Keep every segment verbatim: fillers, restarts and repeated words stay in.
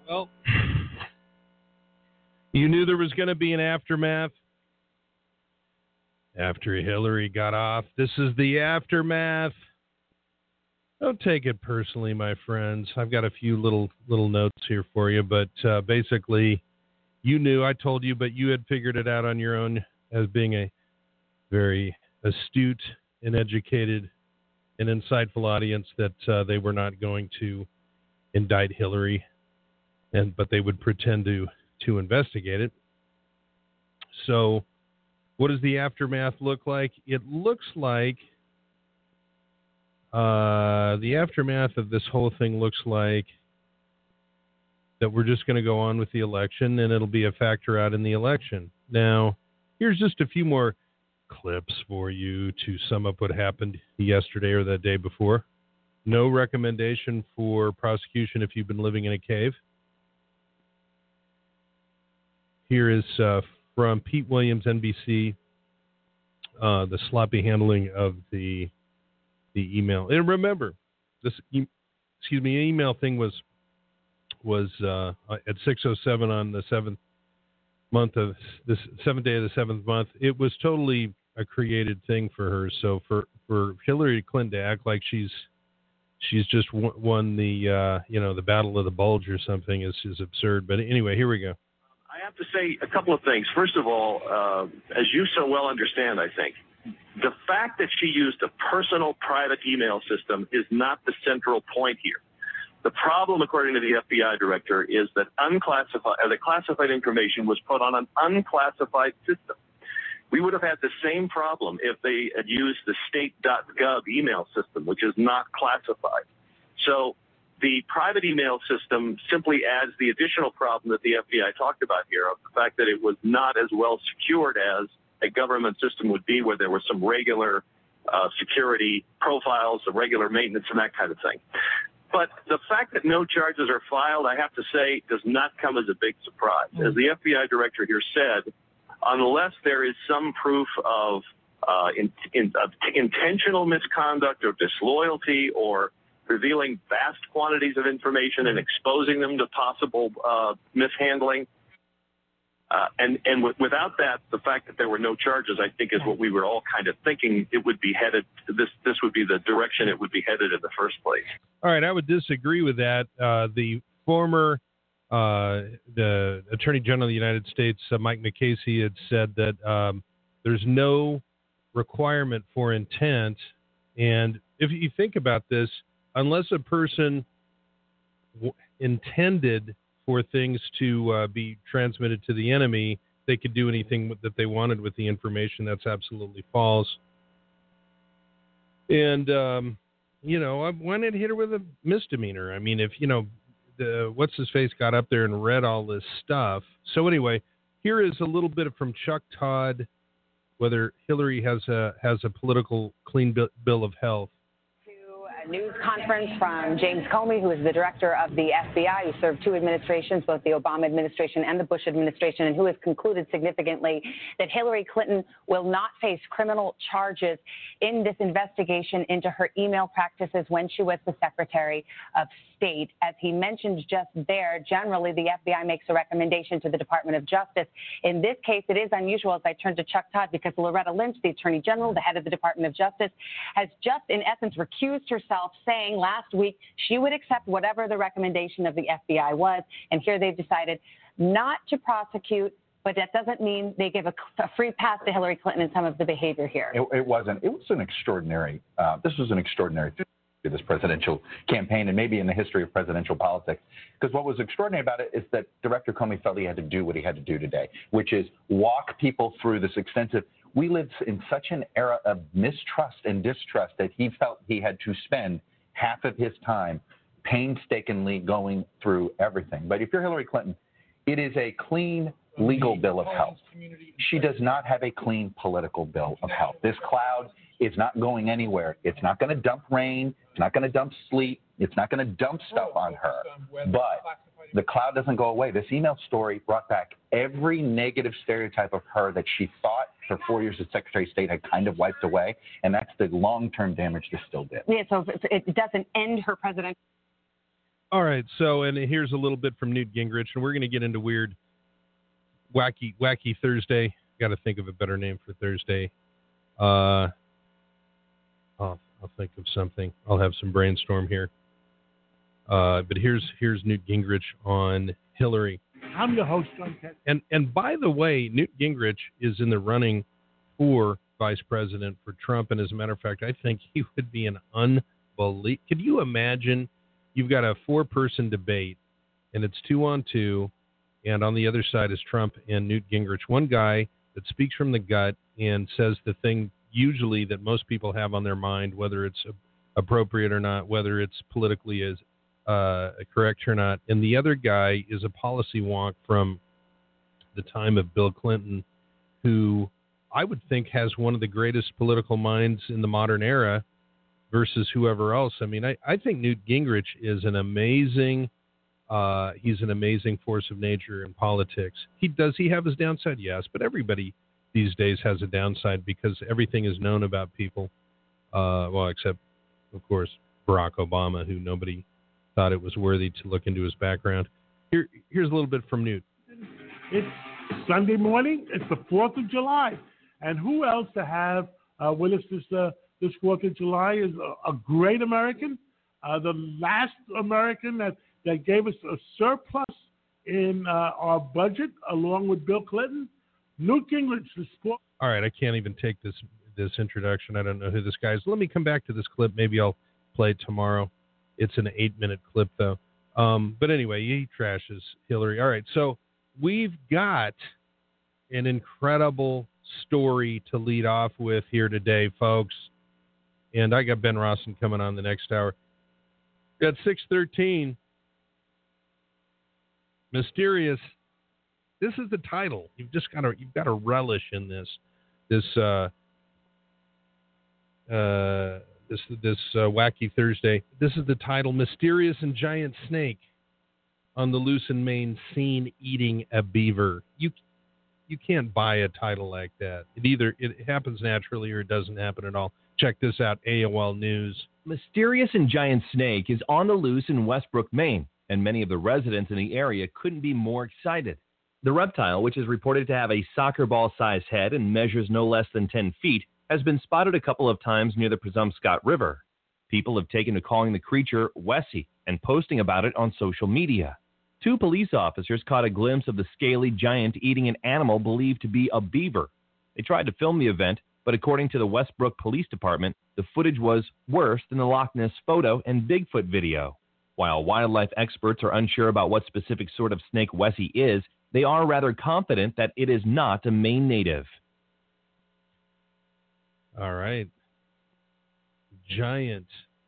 Well, you knew there was going to be an aftermath after Hillary got off. This is the aftermath. Don't take it personally, my friends. I've got a few little little notes here for you, but uh, basically, you knew, I told you, but you had figured it out on your own as being a very astute and educated and insightful audience that uh, they were not going to indict Hillary, and but they would pretend to, to investigate it. So what does the aftermath look like? It looks like uh, the aftermath of this whole thing looks like that we're just going to go on with the election, and it'll be a factor out in the election. Now, here's just a few more clips for you to sum up what happened yesterday or the day before. No recommendation for prosecution if you've been living in a cave. Here is uh, from Pete Williams, N B C, uh, the sloppy handling of the the email. And remember, this e- excuse me, email thing was was uh, at six oh seven on the seventh month of this seventh day of the seventh month. It was totally a created thing for her. So for, for Hillary Clinton to act like she's she's just won, won the uh, you know the Battle of the Bulge or something is is absurd. But anyway, here we go. I have to say a couple of things. First of all, uh, as you so well understand, I think, the fact that she used a personal private email system is not the central point here. The problem, according to the F B I director, is that unclassified, uh, the classified information was put on an unclassified system. We would have had the same problem if they had used the state dot gov email system, which is not classified. So the private email system simply adds the additional problem that the F B I talked about here, of the fact that it was not as well secured as a government system would be, where there was some regular uh, security profiles, some regular maintenance, and that kind of thing. But the fact that no charges are filed, I have to say, does not come as a big surprise. As the F B I director here said, unless there is some proof of, uh, in, in, of intentional misconduct or disloyalty or revealing vast quantities of information and exposing them to possible uh, mishandling, Uh, and and w- without that, the fact that there were no charges, I think, is what we were all kind of thinking it would be headed. This this would be the direction it would be headed in the first place. All right, I would disagree with that. Uh, the former uh, the Attorney General of the United States, uh, Mike McCasey, had said that um, there's no requirement for intent. And if you think about this, unless a person w- intended for things to uh, be transmitted to the enemy, they could do anything that they wanted with the information. That's absolutely false. And, um, you know, I went and hit her with a misdemeanor. I mean, if, you know, the, what's-his-face got up there and read all this stuff. So anyway, here is a little bit from Chuck Todd, whether Hillary has a, has a political clean bill of health. News conference from James Comey, who is the director of the F B I, who served two administrations, both the Obama administration and the Bush administration, and who has concluded significantly that Hillary Clinton will not face criminal charges in this investigation into her email practices when she was the Secretary of State. As he mentioned just there, generally the F B I makes a recommendation to the Department of Justice. In this case, it is unusual, as I turn to Chuck Todd, because Loretta Lynch, the Attorney General, the head of the Department of Justice, has just in essence recused herself, saying last week she would accept whatever the recommendation of the F B I was. And here they've decided not to prosecute, but that doesn't mean they give a, a free pass to Hillary Clinton in some of the behavior here. It, it wasn't. It was an extraordinary, uh, this was an extraordinary to this presidential campaign and maybe in the history of presidential politics. Because what was extraordinary about it is that Director Comey felt he had to do what he had to do today, which is walk people through this extensive. We live in such an era of mistrust and distrust that he felt he had to spend half of his time painstakingly going through everything. But if you're Hillary Clinton, it is a clean legal bill of health. She does not have a clean political bill of health. This cloud is not going anywhere. It's not going to dump rain. It's not going to dump sleet. It's not going to dump stuff on her. But the cloud doesn't go away. This email story brought back every negative stereotype of her that she thought for four years as Secretary of State had kind of wiped away, and that's the long-term damage this still did. Yeah, so it doesn't end her presidential. All right, so, and here's a little bit from Newt Gingrich, and we're going to get into weird, wacky, wacky Thursday. Got to think of a better name for Thursday. Uh, I'll, I'll think of something. I'll have some brainstorm here. Uh, but here's here's Newt Gingrich on Hillary. I'm your host, John Kent. And and by the way, Newt Gingrich is in the running for vice president for Trump, and as a matter of fact, I think he would be an unbelievable. Could you imagine? You've got a four-person debate, and it's two on two, and on the other side is Trump and Newt Gingrich. One guy that speaks from the gut and says the thing usually that most people have on their mind, whether it's appropriate or not, whether it's politically is uh, correct or not. And the other guy is a policy wonk from the time of Bill Clinton, who I would think has one of the greatest political minds in the modern era versus whoever else. I mean, I, I think Newt Gingrich is an amazing, uh, he's an amazing force of nature in politics. He does he have his downside? Yes, but everybody these days has a downside because everything is known about people. Uh, well, except, of course, Barack Obama, who nobody thought it was worthy to look into his background. Here, here's a little bit from Newt. It's Sunday morning. It's the fourth of July. And who else to have uh, with us this uh, this fourth of July is a, a great American, uh, the last American that, that gave us a surplus in uh, our budget, along with Bill Clinton. Newt Gingrich. The sport- All right, I can't even take this this introduction. I don't know who this guy is. Let me come back to this clip. Maybe I'll play it tomorrow. It's an eight-minute clip, though. Um, but anyway, he trashes Hillary. All right, so we've got an incredible story to lead off with here today, folks. And I got Ben Rawson coming on the next hour. At six thirteen, Mysterious. This is the title. You've just got to you've got to relish in this this uh, uh, this this uh, wacky Thursday. This is the title: Mysterious and Giant Snake on the loose in Maine seen eating a beaver. You you can't buy a title like that. It either it happens naturally or it doesn't happen at all. Check this out, A O L News. Mysterious and giant snake is on the loose in Westbrook, Maine, and many of the residents in the area couldn't be more excited. The reptile, which is reported to have a soccer ball-sized head and measures no less than ten feet, has been spotted a couple of times near the Presumpscot River. People have taken to calling the creature Wessie and posting about it on social media. Two police officers caught a glimpse of the scaly giant eating an animal believed to be a beaver. They tried to film the event, but according to the Westbrook Police Department, the footage was worse than the Loch Ness photo and Bigfoot video. While wildlife experts are unsure about what specific sort of snake Wessie is, they are rather confident that it is not a Maine native. All right. Giant.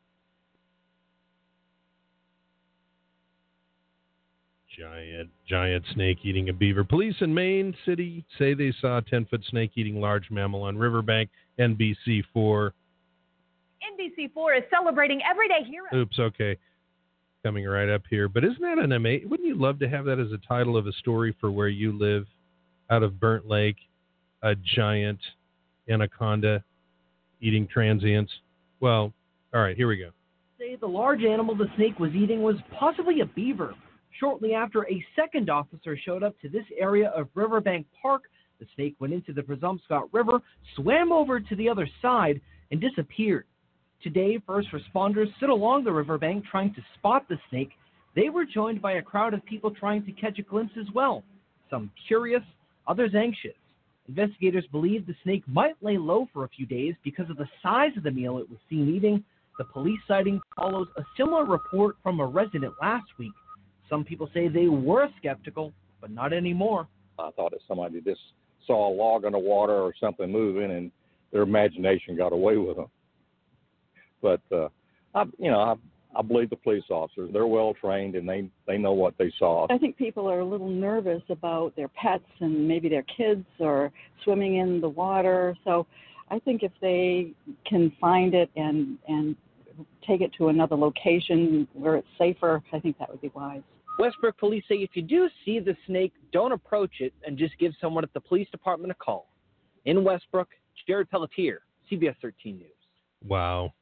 Giant, giant snake eating a beaver. Police in Maine City say they saw a ten-foot snake eating large mammal on riverbank. N B C four. N B C four is celebrating Everyday Hero. Oops, okay. Coming right up here. But isn't that an amazing... Wouldn't you love to have that as a title of a story for where you live? Out of Burnt Lake, a giant anaconda eating transients. Well, all right, here we go. Say the large animal the snake was eating was possibly a beaver. Shortly after a second officer showed up to this area of Riverbank Park, the snake went into the Presumpscot River, swam over to the other side, and disappeared. Today, first responders sit along the riverbank trying to spot the snake. They were joined by a crowd of people trying to catch a glimpse as well. Some curious, others anxious. Investigators believe the snake might lay low for a few days because of the size of the meal it was seen eating. The police sighting follows a similar report from a resident last week. Some people say they were skeptical, but not anymore. I thought that somebody just saw a log in the water or something moving, and their imagination got away with them. But uh, I, you know, I, I believe the police officers. They're well trained, and they they know what they saw. I think people are a little nervous about their pets and maybe their kids or swimming in the water. So I think if they can find it and and take it to another location where it's safer, I think that would be wise. Westbrook police say if you do see the snake, don't approach it and just give someone at the police department a call. In Westbrook, Jared Pelletier, C B S thirteen News. Wow.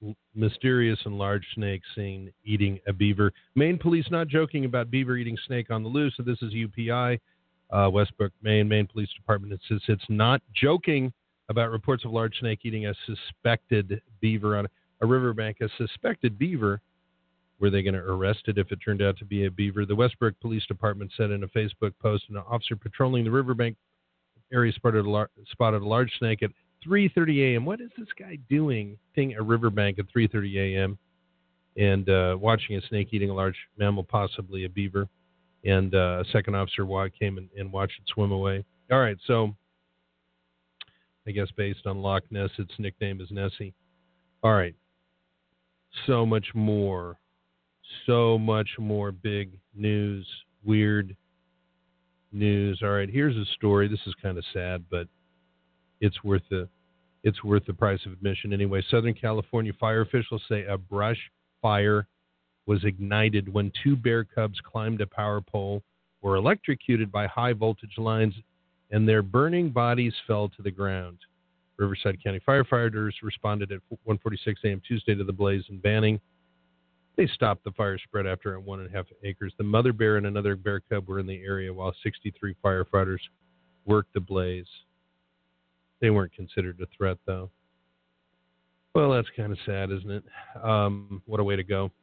mysterious and large snake seen eating a beaver. Maine police not joking about beaver eating snake on the loose. So this is U P I, uh, Westbrook, Maine. Maine Police Department. It says it's not joking about reports of large snake eating a suspected beaver on a riverbank. A suspected beaver. Were they going to arrest it if it turned out to be a beaver? The Westbrook Police Department said in a Facebook post, an officer patrolling the riverbank area spotted a, lar- spotted a large snake at three thirty a.m. What is this guy doing? Thing a riverbank at three thirty a.m. and uh, watching a snake eating a large mammal, possibly a beaver. And uh, a second officer came and, and watched it swim away. All right, so I guess based on Loch Ness, its nickname is Nessie. All right, so much more. So much more big news, weird news. All right, here's a story. This is kind of sad, but it's worth the it's worth the price of admission anyway. Southern California fire officials say a brush fire was ignited when two bear cubs climbed a power pole, were electrocuted by high voltage lines, and their burning bodies fell to the ground. Riverside County firefighters responded at one forty-six a.m. Tuesday to the blaze in Banning. They stopped the fire spread after one and a half acres. The mother bear and another bear cub were in the area while sixty-three firefighters worked the blaze. They weren't considered a threat, though. Well, that's kind of sad, isn't it? Um, what a way to go.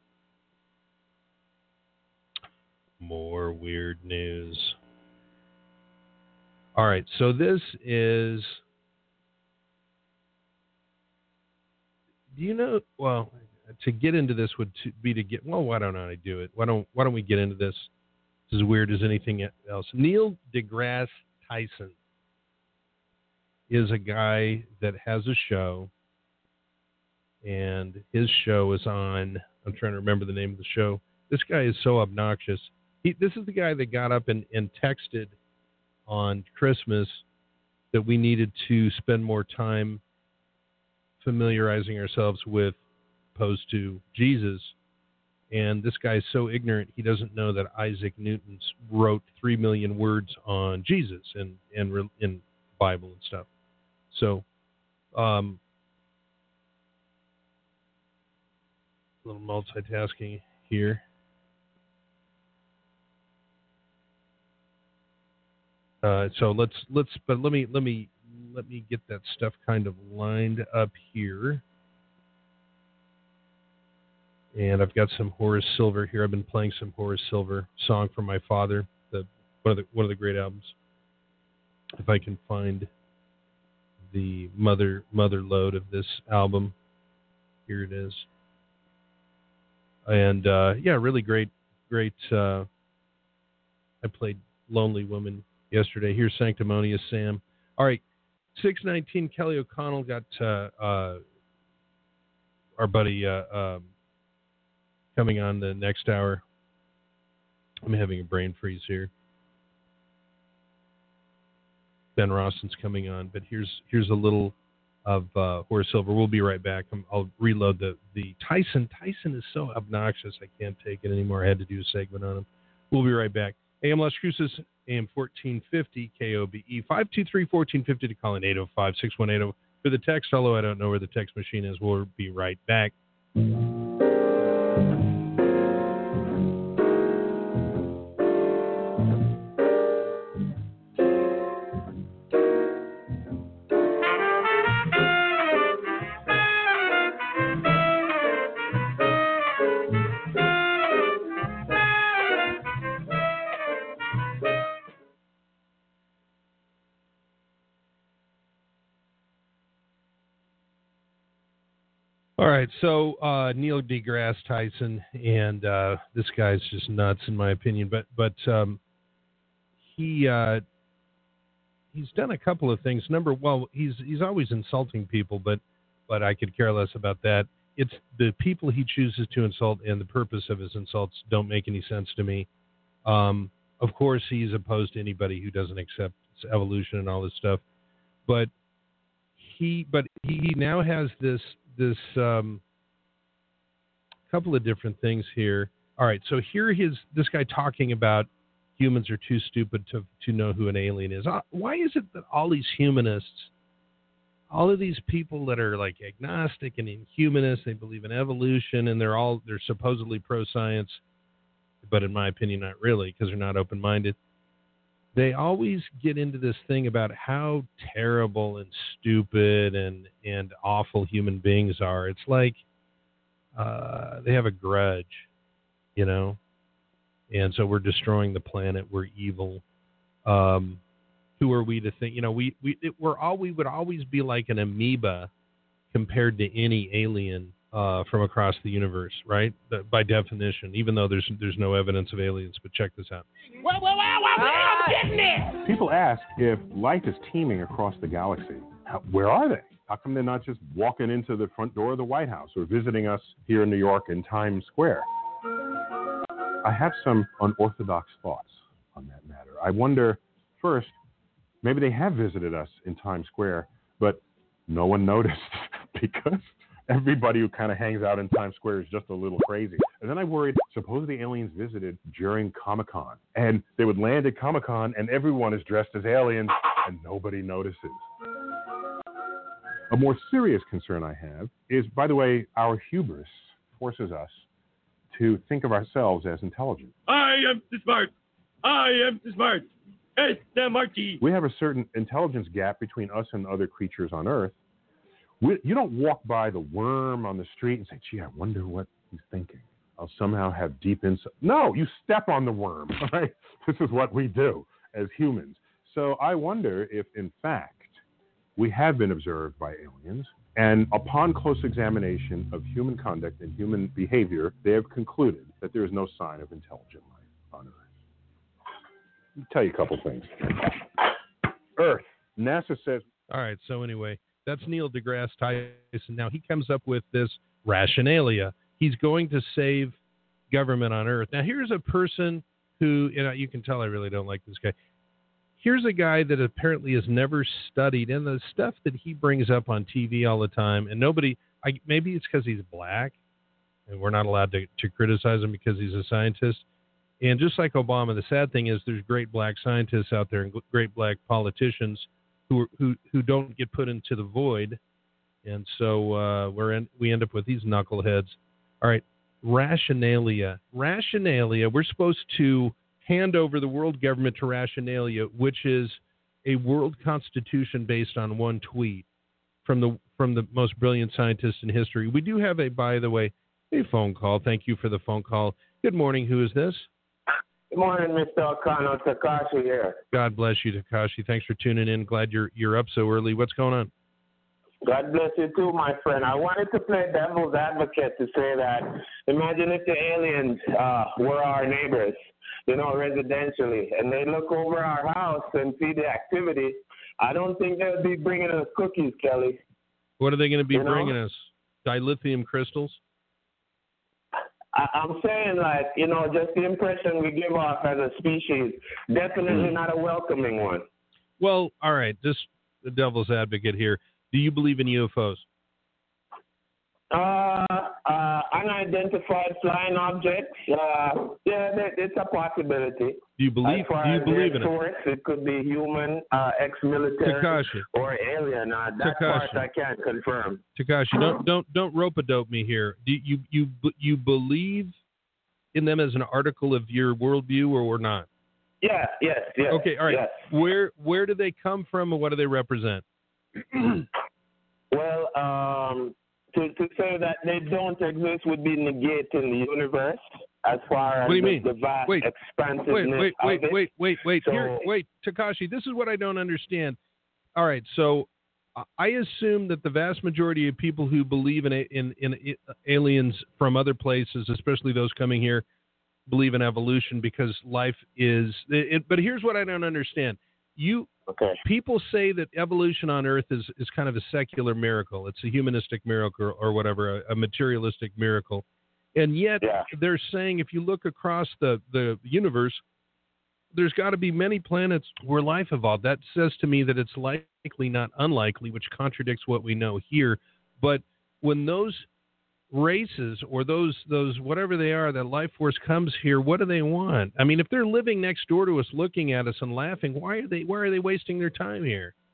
More weird news. All right, so this is... Do you know... Well... To get into this would be to get, well, why don't I do it? Why don't Why don't we get into this? It's as weird as anything else. Neil deGrasse Tyson is a guy that has a show, and his show is on, I'm trying to remember the name of the show. This guy is so obnoxious. He, this is the guy that got up and, and texted on Christmas that we needed to spend more time familiarizing ourselves with opposed to Jesus, and this guy is so ignorant he doesn't know that Isaac Newton wrote three million words on Jesus and and in Bible and stuff. So, um, a little multitasking here. Uh, so let's let's but let me let me let me get that stuff kind of lined up here. And I've got some Horace Silver here. I've been playing some Horace Silver, Song from My Father, the one of the one of the great albums. If I can find the mother mother load of this album, here it is. And uh, yeah, really great great. Uh, I played Lonely Woman yesterday. Here's Sanctimonious Sam. All right, six nineteen. Kelly O'Connell got uh, uh, our buddy. Uh, um, Coming on the next hour. I'm having a brain freeze here. Ben Rawson's coming on, but here's here's a little of uh, Horace Silver. We'll be right back. I'm, I'll reload the, the Tyson. Tyson is so obnoxious. I can't take it anymore. I had to do a segment on him. We'll be right back. A M Las Cruces, A M fourteen fifty, K O B E, five two three, one four five zero to call in eight oh five, six one eight zero. For the text, hello, I don't know where the text machine is. We'll be right back. All right, so uh, Neil deGrasse Tyson, and uh, this guy's just nuts in my opinion. But but um, he uh, he's done a couple of things. Number well, he's he's always insulting people, but but I could care less about that. It's the people he chooses to insult and the purpose of his insults don't make any sense to me. Um, of course, he's opposed to anybody who doesn't accept evolution and all this stuff, but he but he now has this. This um, couple of different things here. All right, so here his this guy talking about humans are too stupid to to know who an alien is. Uh, why is it that all these humanists, all of these people that are like agnostic and inhumanist, they believe in evolution, and they're all they're supposedly pro-science, but in my opinion, not really, because they're not open-minded. They always get into this thing about how terrible and stupid and, and awful human beings are. It's like uh, they have a grudge, you know? And so we're destroying the planet. We're evil. Um, who are we to think? You know, we, we, it, we're all, we would always be like an amoeba compared to any alien uh, from across the universe, right? The, by definition, even though there's there's no evidence of aliens. But check this out. Well, well, well, well, ah. I'm getting it. People ask if life is teeming across the galaxy. How, where are they? How come they're not just walking into the front door of the White House or visiting us here in New York in Times Square? I have some unorthodox thoughts on that matter. I wonder, first, maybe they have visited us in Times Square, but no one noticed because everybody who kind of hangs out in Times Square is just a little crazy. And then I worried, suppose the aliens visited during Comic-Con, and they would land at Comic-Con, and everyone is dressed as aliens, and nobody notices. A more serious concern I have is, by the way, our hubris forces us to think of ourselves as intelligent. I am the smart. I am the smart. It's the Marty. We have a certain intelligence gap between us and other creatures on Earth. We, you don't walk by the worm on the street and say, gee, I wonder what he's thinking. I'll somehow have deep insight. No, you step on the worm, right? This is what we do as humans. So I wonder if, in fact, we have been observed by aliens, and upon close examination of human conduct and human behavior, they have concluded that there is no sign of intelligent life on Earth. I'll tell you a couple things. Earth. NASA says... All right, so anyway, that's Neil deGrasse Tyson. Now, he comes up with this rationalia. He's going to save government on Earth. Now, here's a person who, you know, you can tell I really don't like this guy. Here's a guy that apparently has never studied, and the stuff that he brings up on T V all the time, and nobody, I, maybe it's because he's black, and we're not allowed to, to criticize him because he's a scientist. And just like Obama, the sad thing is there's great black scientists out there and great black politicians who who who don't get put into the void, and so uh, we're in, we end up with these knuckleheads. All right, rationalia. Rationalia, we're supposed to hand over the world government to rationalia, which is a world constitution based on one tweet from the from the most brilliant scientist in history. We do have a, by the way, a phone call. Thank you for the phone call. Good morning. Who is this? Good morning, Mister O'Connell. Takashi here. God bless you, Takashi. Thanks for tuning in. Glad you're you're up so early. What's going on? God bless you too, my friend. I wanted to play devil's advocate to say that imagine if the aliens uh, were our neighbors, you know, residentially, and they look over our house and see the activity. I don't think they'll be bringing us cookies, Kelly. What are they going to be you bringing know? us? Dilithium crystals? I, I'm saying, like, you know, just the impression we give off as a species, definitely mm. not a welcoming one. Well, all right, just the devil's advocate here. Do you believe in U F Os? Uh, uh, unidentified flying objects. Uh, yeah, it's a possibility. Do you believe? Do you believe in source, it? It could be human, uh, ex-military, Takashi. or alien. Uh, that Takashi. part I can't confirm. Takashi, don't don't don't rope-a-dope me here. Do you you you believe in them as an article of your worldview, or, or not? Yeah. Yes. Yes. Okay. All right. Yes. Where where do they come from, and what do they represent? Well, um. To, to say that they don't exist would be negating the universe as far as what do you the, mean? the vast wait, expansiveness wait, wait, of it. wait, wait, wait, so, Here, wait, Takashi, this is what I don't understand. All right, so I assume that the vast majority of people who believe in, in, in aliens from other places, especially those coming here, believe in evolution because life is it, but here's what I don't understand. You okay. People say that evolution on Earth is, is kind of a secular miracle. It's a humanistic miracle or, or whatever, a, a materialistic miracle. And yet yeah. they're saying if you look across the, the universe, there's got to be many planets where life evolved. That says to me that it's likely, not unlikely, which contradicts what we know here. But when those races or those those whatever they are, that life force comes here, what do they want? I mean, if they're living next door to us, looking at us and laughing, why are they why are they wasting their time here?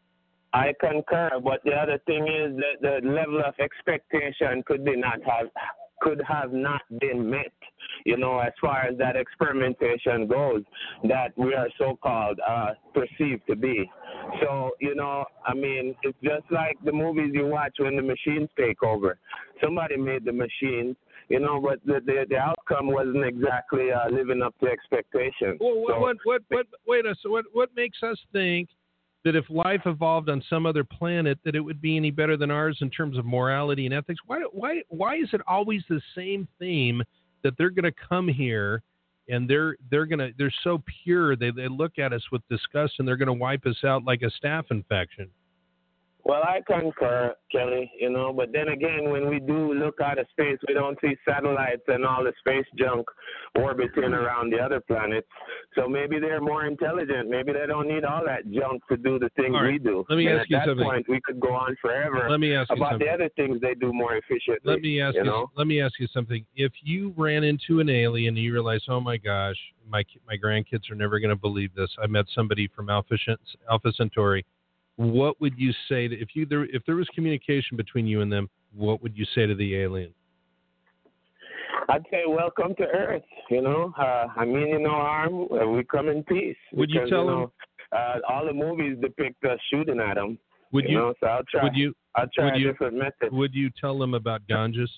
I concur, but the other thing is that the level of expectation could be not have could have not been met, you know, as far as that experimentation goes, that we are so-called uh, perceived to be. So, you know, I mean, it's just like the movies you watch when the machines take over. Somebody made the machines, you know, but the the, the outcome wasn't exactly uh, living up to expectations. Well, what, so, what, what, what, wait a so what, what makes us think that if life evolved on some other planet, that it would be any better than ours in terms of morality and ethics? Why, why, why is it always the same theme that they're going to come here and they're they're going to they're so pure they they look at us with disgust and they're going to wipe us out like a staph infection? Well, I concur, Kelly, you know, but then again, when we do look out of space, we don't see satellites and all the space junk orbiting around the other planets. So maybe they're more intelligent. Maybe they don't need all that junk to do the things right. we do. Let me and ask you at that something. point, we could go on forever Let me ask you about something. the other things they do more efficiently. Let me ask you, you know? let me ask you something. If you ran into an alien and you realize, oh my gosh, my my grandkids are never going to believe this. I met somebody from Alpha Alpha Centauri. What would you say to, if you there if there was communication between you and them? What would you say to the alien? I'd say welcome to Earth. You know, uh, I mean, you know, harm. Uh, we come in peace. Would because, you tell you them? know, uh, all the movies depict us shooting at them. Would you? you know, so I'll try. Would you? I'll try would a you, different method. Would you tell them about ganjas?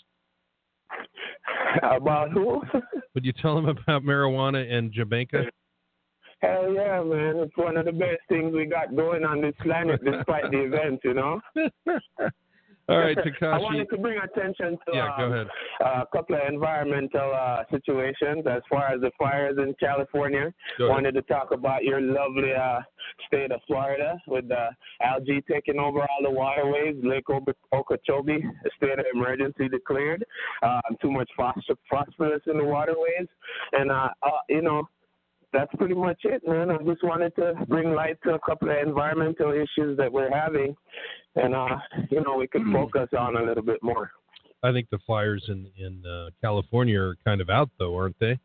About who? Would you tell them about marijuana and Jamaica? Hell yeah, man. It's one of the best things we got going on this planet despite the events, you know? All right, Takashi. I wanted to bring attention to yeah, go um, ahead. a couple of environmental uh, situations as far as the fires in California. Go ahead. Wanted to talk about your lovely uh, state of Florida with the algae taking over all the waterways. Lake Okeechobee, a state of emergency declared. Uh, too much phosphorus in the waterways. And, uh, uh, you know, that's pretty much it, man. I just wanted to bring light to a couple of environmental issues that we're having, and uh, you know, we could focus on a little bit more. I think the fires in in uh, California are kind of out, though, aren't they?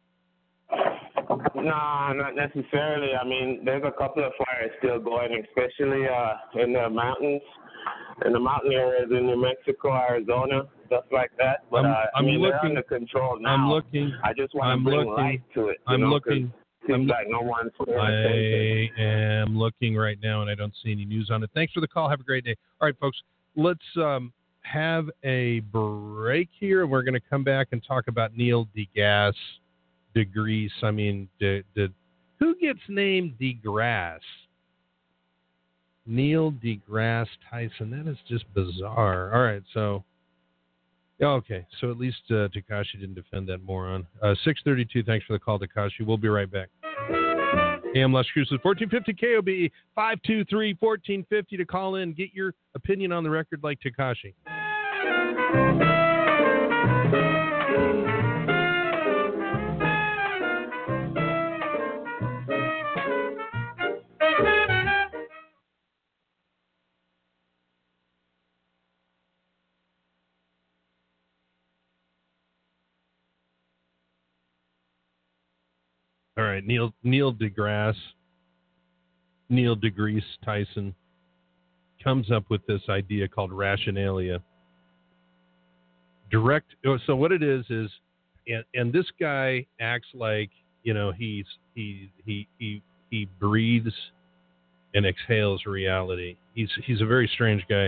Nah, not necessarily. I mean, there's a couple of fires still going, especially uh, in the mountains, in the mountain areas in New Mexico, Arizona, stuff like that. But I'm, uh, I'm I mean, looking, they're under control now. I'm looking. I just want I'm to bring looking, light to it. You I'm know, looking. Seems I'm, like no one's paying I attention. am looking right now, and I don't see any news on it. Thanks for the call. Have a great day. All right, folks, let's um, have a break here, and we're going to come back and talk about Neil deGrasse deGrasse. I mean, de, de, who gets named deGrasse? Neil deGrasse Tyson. That is just bizarre. All right, so... Okay, so at least uh, Takashi didn't defend that moron. Uh, six thirty-two, thanks for the call, Takashi. We'll be right back. A M Las Cruces, fourteen fifty K O B, five two three, one four five zero to call in. Get your opinion on the record like Takashi. All right, Neil Neil deGrasse, Neil deGrasse Tyson comes up with this idea called rationalia. Direct. So what it is is, and, and this guy acts like, you know, he's he he he he breathes and exhales reality. He's he's a very strange guy.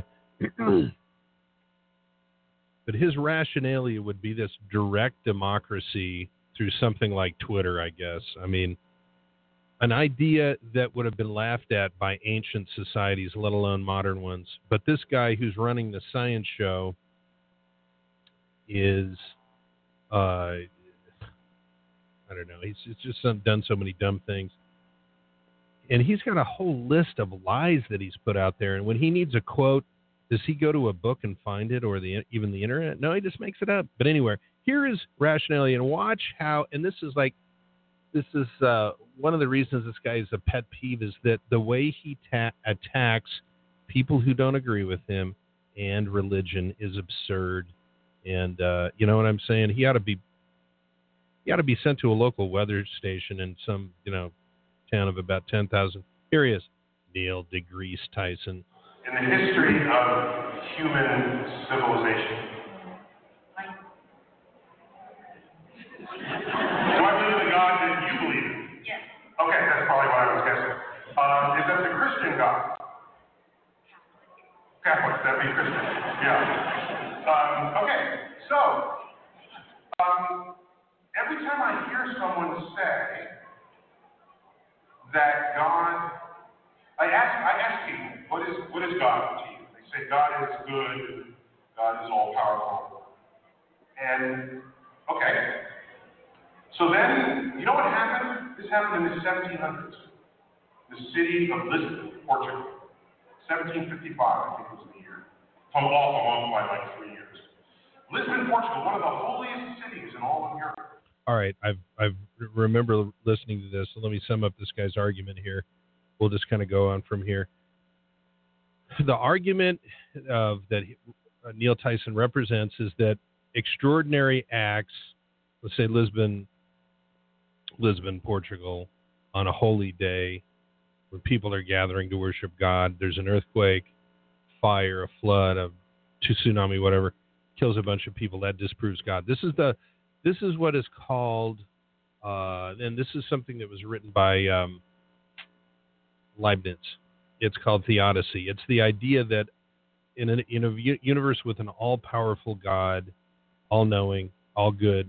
But his rationalia would be this direct democracy through something like Twitter, I guess. I mean, an idea that would have been laughed at by ancient societies, let alone modern ones. But this guy who's running the science show is, uh, I don't know, he's, he's just done so many dumb things. And he's got a whole list of lies that he's put out there. And when he needs a quote, does he go to a book and find it, or the even the internet? No, he just makes it up. But anyway, here is rationality, and watch how, and this is like, this is uh, one of the reasons this guy is a pet peeve, is that the way he ta- attacks people who don't agree with him and religion is absurd. And uh, you know what I'm saying? He ought to be, he ought to be sent to a local weather station in some, you know, town of about ten thousand. Here he is, Neil deGrasse Tyson. in the history of human civilization? Do I believe in the God that you believe in? Yes. Okay, that's probably what I was guessing. Uh, is that the Christian God? Catholic, that'd be Christian. Yeah. Um, okay, so um, every time I hear someone say that God, I ask, I ask people, what is what is God to you? They say God is good, God is all powerful, and okay. So then, you know what happened? This happened in the seventeen hundreds. The city of Lisbon, Portugal. seventeen fifty-five, I think was the year. From off and on by like three years. Lisbon, Portugal, one of the holiest cities in all of Europe. All right, I've I've remember listening to this. So let me sum up this guy's argument here. We'll just kind of go on from here. The argument of that Neil Tyson represents is that extraordinary acts, let's say Lisbon, Lisbon, Portugal, on a holy day, when people are gathering to worship God, there's an earthquake, fire, a flood, a tsunami, whatever, kills a bunch of people. That disproves God. This is the, this is what is called, uh, and this is something that was written by um, Leibniz. It's called theodicy. It's the idea that in, an, in a universe with an all-powerful God, all-knowing, all-good,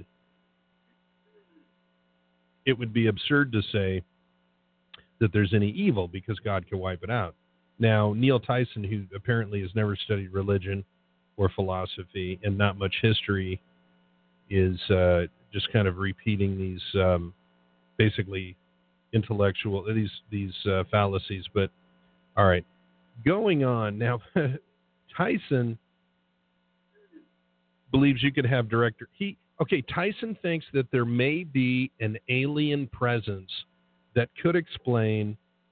it would be absurd to say that there's any evil because God can wipe it out. Now, Neil Tyson, who apparently has never studied religion or philosophy and not much history, is uh, just kind of repeating these um, basically intellectual, these, these uh, fallacies. But, all right, going on. Now, Tyson believes you could have director. He Okay, Tyson thinks that there may be an alien presence that could explain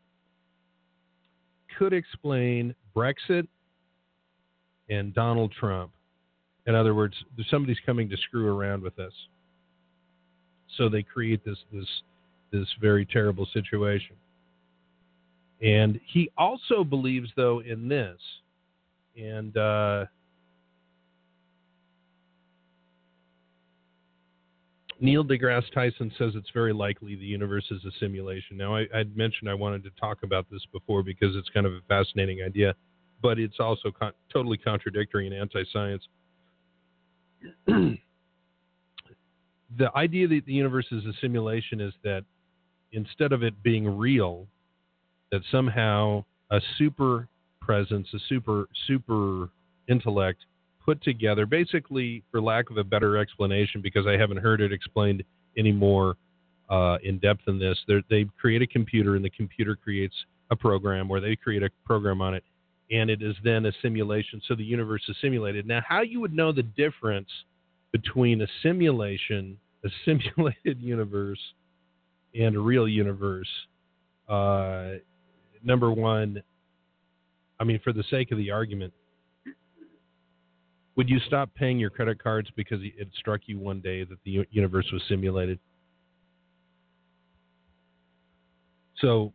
could explain Brexit and Donald Trump. In other words, somebody's coming to screw around with us. So they create this this this very terrible situation. And he also believes, though, in this. And uh, Neil deGrasse Tyson says it's very likely the universe is a simulation. Now, I, I'd mentioned I wanted to talk about this before because it's kind of a fascinating idea, but it's also con- totally contradictory and anti-science. The idea that the universe is a simulation is that instead of it being real, that somehow a super presence, a super super intellect put together, basically, for lack of a better explanation, because I haven't heard it explained any more uh, in depth than this, they create a computer, and the computer creates a program, or they create a program on it, and it is then a simulation, so the universe is simulated. Now, how you would know the difference between a simulation, a simulated universe, and a real universe, uh, number one, I mean, for the sake of the argument, would you stop paying your credit cards because it struck you one day that the universe was simulated? So,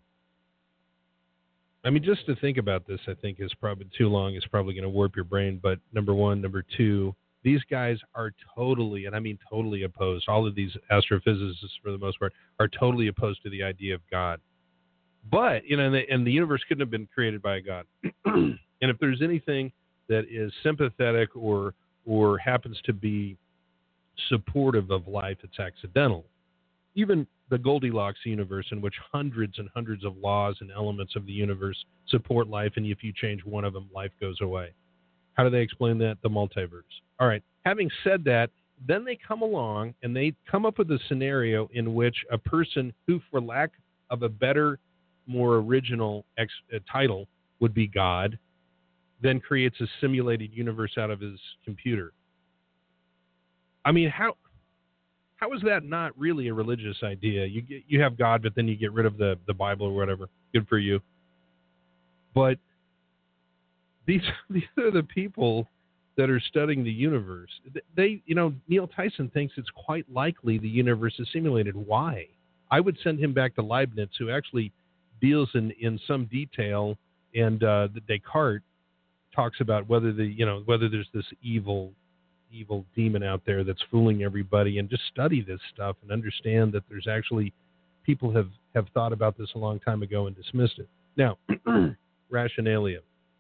I mean, just to think about this, I think is probably too long. It's probably going to warp your brain. But number one, number two, these guys are totally, and I mean totally opposed. All of these astrophysicists, for the most part, are totally opposed to the idea of God. But, you know, and the, and the universe couldn't have been created by a God. And if there's anything that is sympathetic or or happens to be supportive of life, it's accidental. Even the Goldilocks universe, in which hundreds and hundreds of laws and elements of the universe support life, and if you change one of them, life goes away. How do they explain that? The multiverse. All right. Having said that, then they come along and they come up with a scenario in which a person who, for lack of a better, more original ex- uh, title, would be God, then creates a simulated universe out of his computer. I mean, how how is that not really a religious idea? You get, you have God, but then you get rid of the, the Bible or whatever. Good for you. But these these are the people that are studying the universe. They, you know, Neil Tyson thinks it's quite likely the universe is simulated. Why? I would send him back to Leibniz, who actually deals in, in some detail, and uh, Descartes, talks about whether the you know whether there's this evil evil demon out there that's fooling everybody, and just study this stuff and understand that there's actually people have, have thought about this a long time ago and dismissed it. Now, rationalia.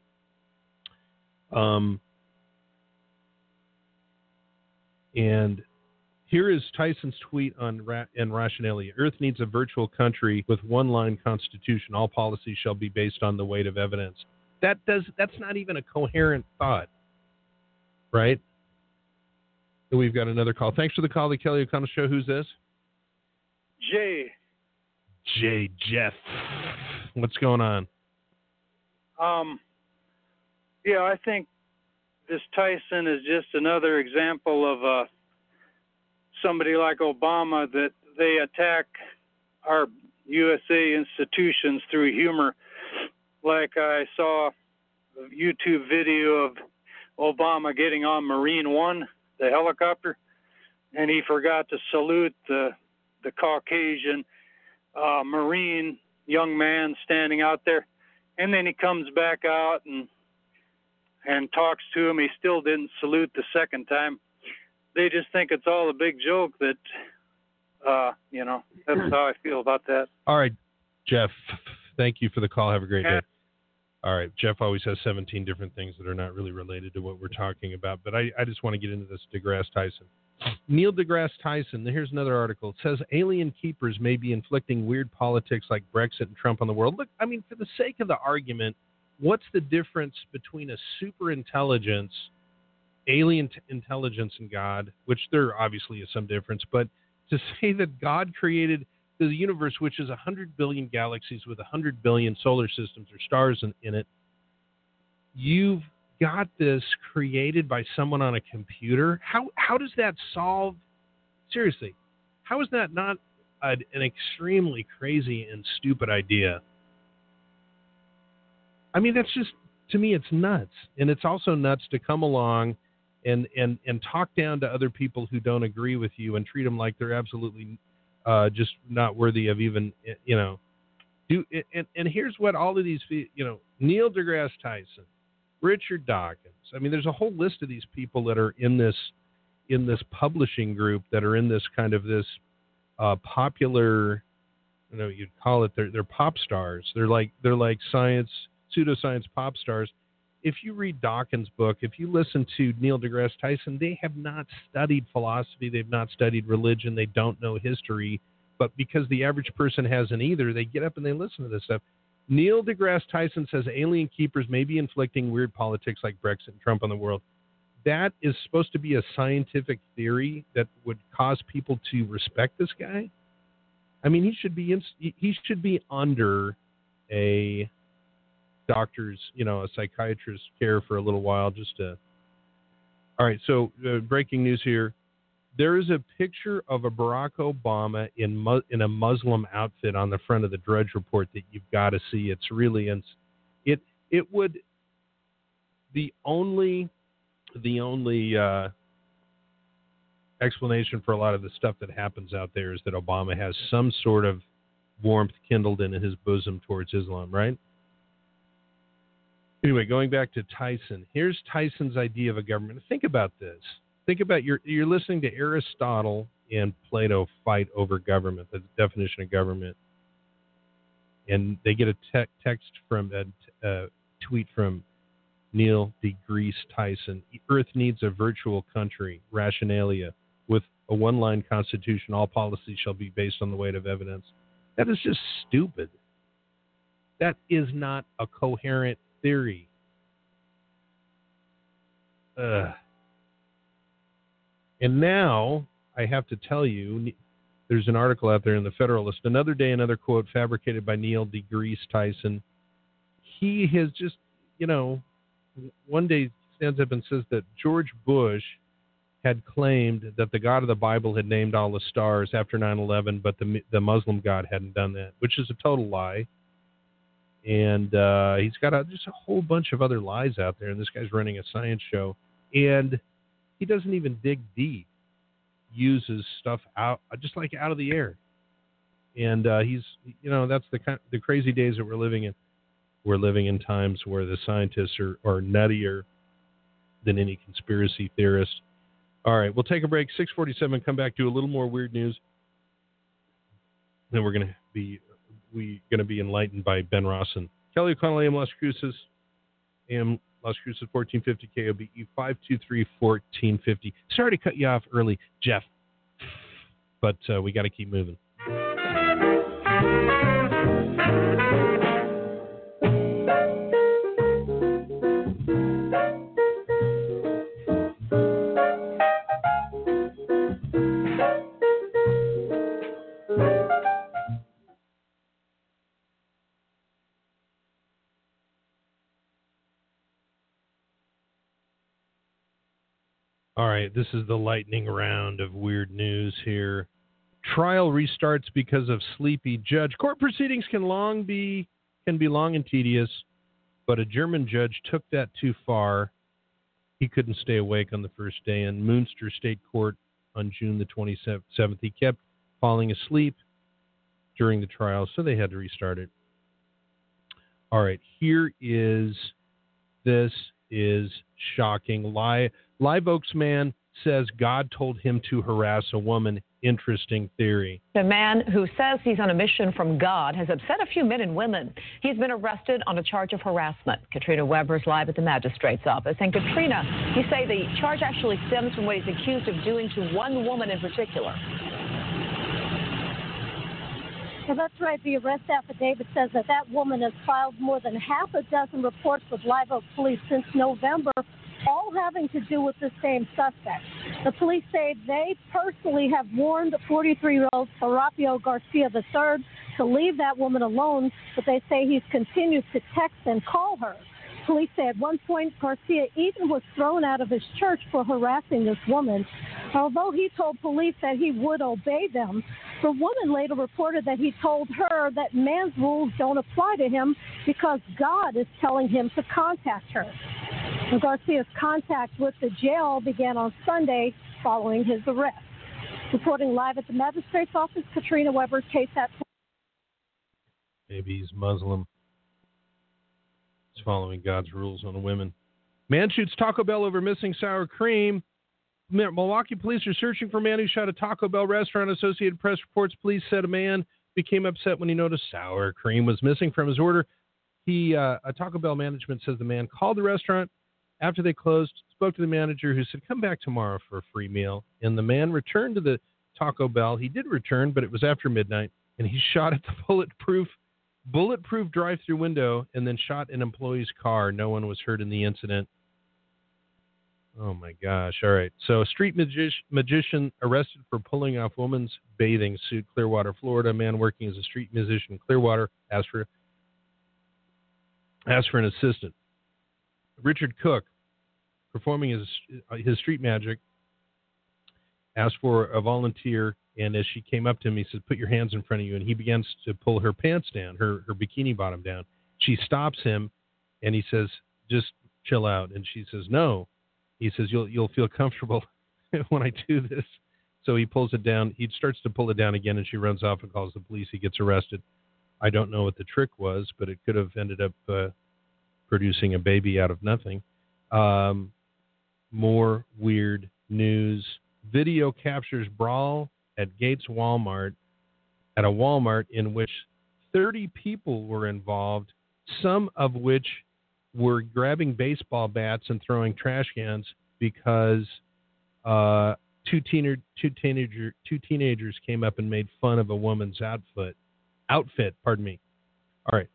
Um, and here is Tyson's tweet on ra- and rationalia. Earth needs a virtual country with one-line constitution. All policies shall be based on the weight of evidence. That does. That's not even a coherent thought, right? And we've got another call. Thanks for the call, the Kelly O'Connell Show. Who's this? Jay. Jay Jeff. What's going on? Um, yeah, I think this Tyson is just another example of uh, somebody like Obama, that they attack our U S A institutions through humor. Like I saw a YouTube video of Obama getting on Marine One, the helicopter, and he forgot to salute the the Caucasian uh, Marine young man standing out there. And then he comes back out and and talks to him. He still didn't salute the second time. They just think it's all a big joke that, uh, you know, that's how I feel about that. All right, Jeff, thank you for the call. Have a great day. All right, Jeff always has seventeen different things that are not really related to what we're talking about, but I, I just want to get into this deGrasse Tyson. Neil deGrasse Tyson, here's another article. It says alien keepers may be inflicting weird politics like Brexit and Trump on the world. Look, I mean, for the sake of the argument, what's the difference between a super intelligence, alien t- intelligence, and God, which there obviously is some difference, but to say that God created the universe, which is one hundred billion galaxies with one hundred billion solar systems or stars in, in it, you've got this created by someone on a computer. How how does that solve? Seriously, how is that not a, an extremely crazy and stupid idea? I mean, that's just, to me, it's nuts. And it's also nuts to come along and, and, and talk down to other people who don't agree with you and treat them like they're absolutely uh, just not worthy of even, you know, do. And, and here's what all of these, you know, Neil deGrasse Tyson, Richard Dawkins. I mean, there's a whole list of these people that are in this in this publishing group that are in this kind of this uh, popular, you know, you'd call it, they're, they're pop stars. They're like they're like science, pseudoscience pop stars. If you read Dawkins' book, if you listen to Neil deGrasse Tyson, they have not studied philosophy. They've not studied religion. They don't know history. But because the average person hasn't either, they get up and they listen to this stuff. Neil deGrasse Tyson says alien keepers may be inflicting weird politics like Brexit and Trump on the world. That is supposed to be a scientific theory that would cause people to respect this guy. I mean, he should be in, he should be under a doctor's, you know, a psychiatrist's care for a little while just to. All right, so uh, breaking news here. There is a picture of a Barack Obama in mu- in a Muslim outfit on the front of the Drudge Report that you've got to see. It's really ins- it it would the only the only uh, explanation for a lot of the stuff that happens out there is that Obama has some sort of warmth kindled in his bosom towards Islam, right? Anyway, going back to Tyson, here's Tyson's idea of a government. Think about this. Think about your, you're listening to Aristotle and Plato fight over government, the definition of government. And they get a te- text from a uh, tweet from Neil deGrasse Tyson. Earth needs a virtual country, rationalia, with a one-line constitution. All policies shall be based on the weight of evidence. That is just stupid. That is not a coherent theory. Ugh. And now I have to tell you, there's an article out there in the Federalist. Another day, another quote fabricated by Neil deGrasse Tyson. He has just, you know, one day stands up and says that George Bush had claimed that the God of the Bible had named all the stars after nine eleven, but the the Muslim God hadn't done that, which is a total lie. And uh, he's got a, just a whole bunch of other lies out there, and this guy's running a science show. And he doesn't even dig deep, uses stuff out, just like out of the air. And uh, he's, you know, that's the kind, the crazy days that we're living in. we're living in times where the scientists are, are nuttier than any conspiracy theorist. All right, we'll take a break. six forty-seven, come back to a little more weird news. Then we're going to be we going to be enlightened by Ben Rawson. Kelly O'Connell, A M Las Cruces, A M Las Cruces, fourteen fifty K O B E, five two three, one four five zero. Sorry to cut you off early, Jeff, but uh, we got to keep moving. All right, this is the lightning round of weird news here. Trial restarts because of sleepy judge. Court proceedings can long be can be long and tedious, but a German judge took that too far. He couldn't stay awake on the first day in Münster State Court on June the twenty-seventh. He kept falling asleep during the trial, so they had to restart it. All right, here is this is shocking. Live, Live Oaks man says God told him to harass a woman. Interesting theory. The man who says he's on a mission from God has upset a few men and women. He's been arrested on a charge of harassment. Katrina Weber's live at the magistrate's office. And Katrina, you say the charge actually stems from what he's accused of doing to one woman in particular. Well, that's right. The arrest affidavit says that that woman has filed more than half a dozen reports with Live Oak Police since November, all having to do with the same suspect. The police say they personally have warned forty-three-year-old Serapio Garcia the third to leave that woman alone, but they say he's continued to text and call her. Police say at one point Garcia even was thrown out of his church for harassing this woman. Although he told police that he would obey them, the woman later reported that he told her that man's rules don't apply to him because God is telling him to contact her. And Garcia's contact with the jail began on Sunday following his arrest. Reporting live at the magistrate's office, Katrina Weber, K S A T. Maybe he's Muslim. He's following God's rules on women. Man shoots Taco Bell over missing sour cream. Milwaukee police are searching for a man who shot a Taco Bell restaurant. Associated Press reports police said a man became upset when he noticed sour cream was missing from his order. He, uh, a Taco Bell management says the man called the restaurant after they closed, spoke to the manager who said, come back tomorrow for a free meal. And the man returned to the Taco Bell. He did return, but it was after midnight, and he shot at the bulletproof bulletproof drive-through window and then shot an employee's car. No one was hurt in the incident. Oh, my gosh. All right. So a street magi- magician arrested for pulling off woman's bathing suit, Clearwater, Florida. A man working as a street musician in Clearwater asked for, asked for an assistant. Richard Cook, performing his, his street magic, asked for a volunteer, and as she came up to him, he said, put your hands in front of you, and he begins to pull her pants down, her, her bikini bottom down. She stops him, and he says, just chill out, and she says, no. He says, you'll you'll feel comfortable when I do this. So he pulls it down. He starts to pull it down again, and she runs off and calls the police. He gets arrested. I don't know what the trick was, but it could have ended up uh, producing a baby out of nothing. Um, more weird news. Video captures brawl at Gates Walmart, at a Walmart in which thirty people were involved, some of which were grabbing baseball bats and throwing trash cans because uh, two, teener, two, teenager, two teenagers came up and made fun of a woman's outfit. Outfit, pardon me. All right.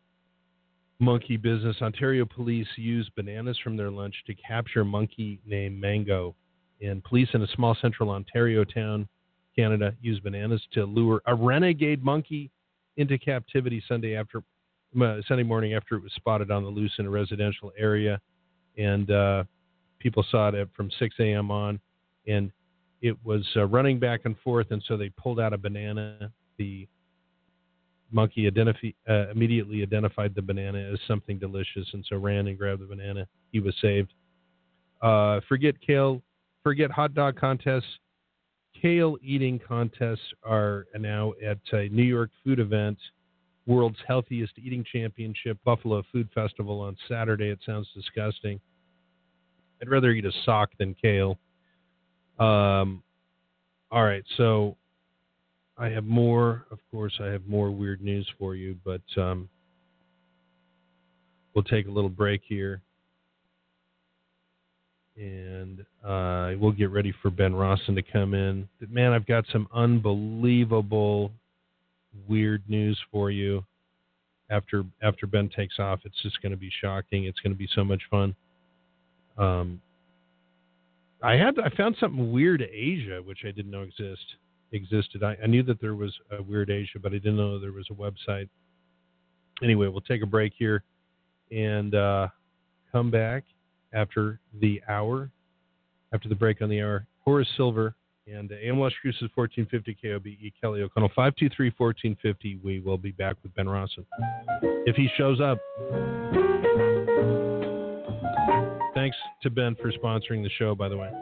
Monkey business. Ontario police used bananas from their lunch to capture a monkey named Mango. And police in a small central Ontario town, Canada, used bananas to lure a renegade monkey into captivity Sunday after uh, Sunday morning after it was spotted on the loose in a residential area. And uh, people saw it from six a.m. on. And it was uh, running back and forth, and so they pulled out a banana. The monkey identifi- uh, immediately identified the banana as something delicious, and so ran and grabbed the banana. He was saved. Uh, forget kale, forget hot dog contests. Kale eating contests are now at a New York food event World's Healthiest Eating Championship, Buffalo Food Festival on Saturday. It sounds disgusting. I'd rather eat a sock than kale. Um, all right, so I have more. Of course, I have more weird news for you, but um, we'll take a little break here. And uh, we'll get ready for Ben Rawson to come in. Man, I've got some unbelievable weird news for you. After after Ben takes off, it's just going to be shocking. It's going to be so much fun. Um, I had I found something Weird Asia, which I didn't know exist existed. I, I knew that there was a Weird Asia, but I didn't know there was a website. Anyway, we'll take a break here and uh, come back after the hour, after the break on the hour. Horace Silver and uh, A M Washington fourteen fifty K O B E, Kelly O'Connell, five two three, one four five zero. We will be back with Ben Rawson if he shows up. Thanks to Ben for sponsoring the show, by the way.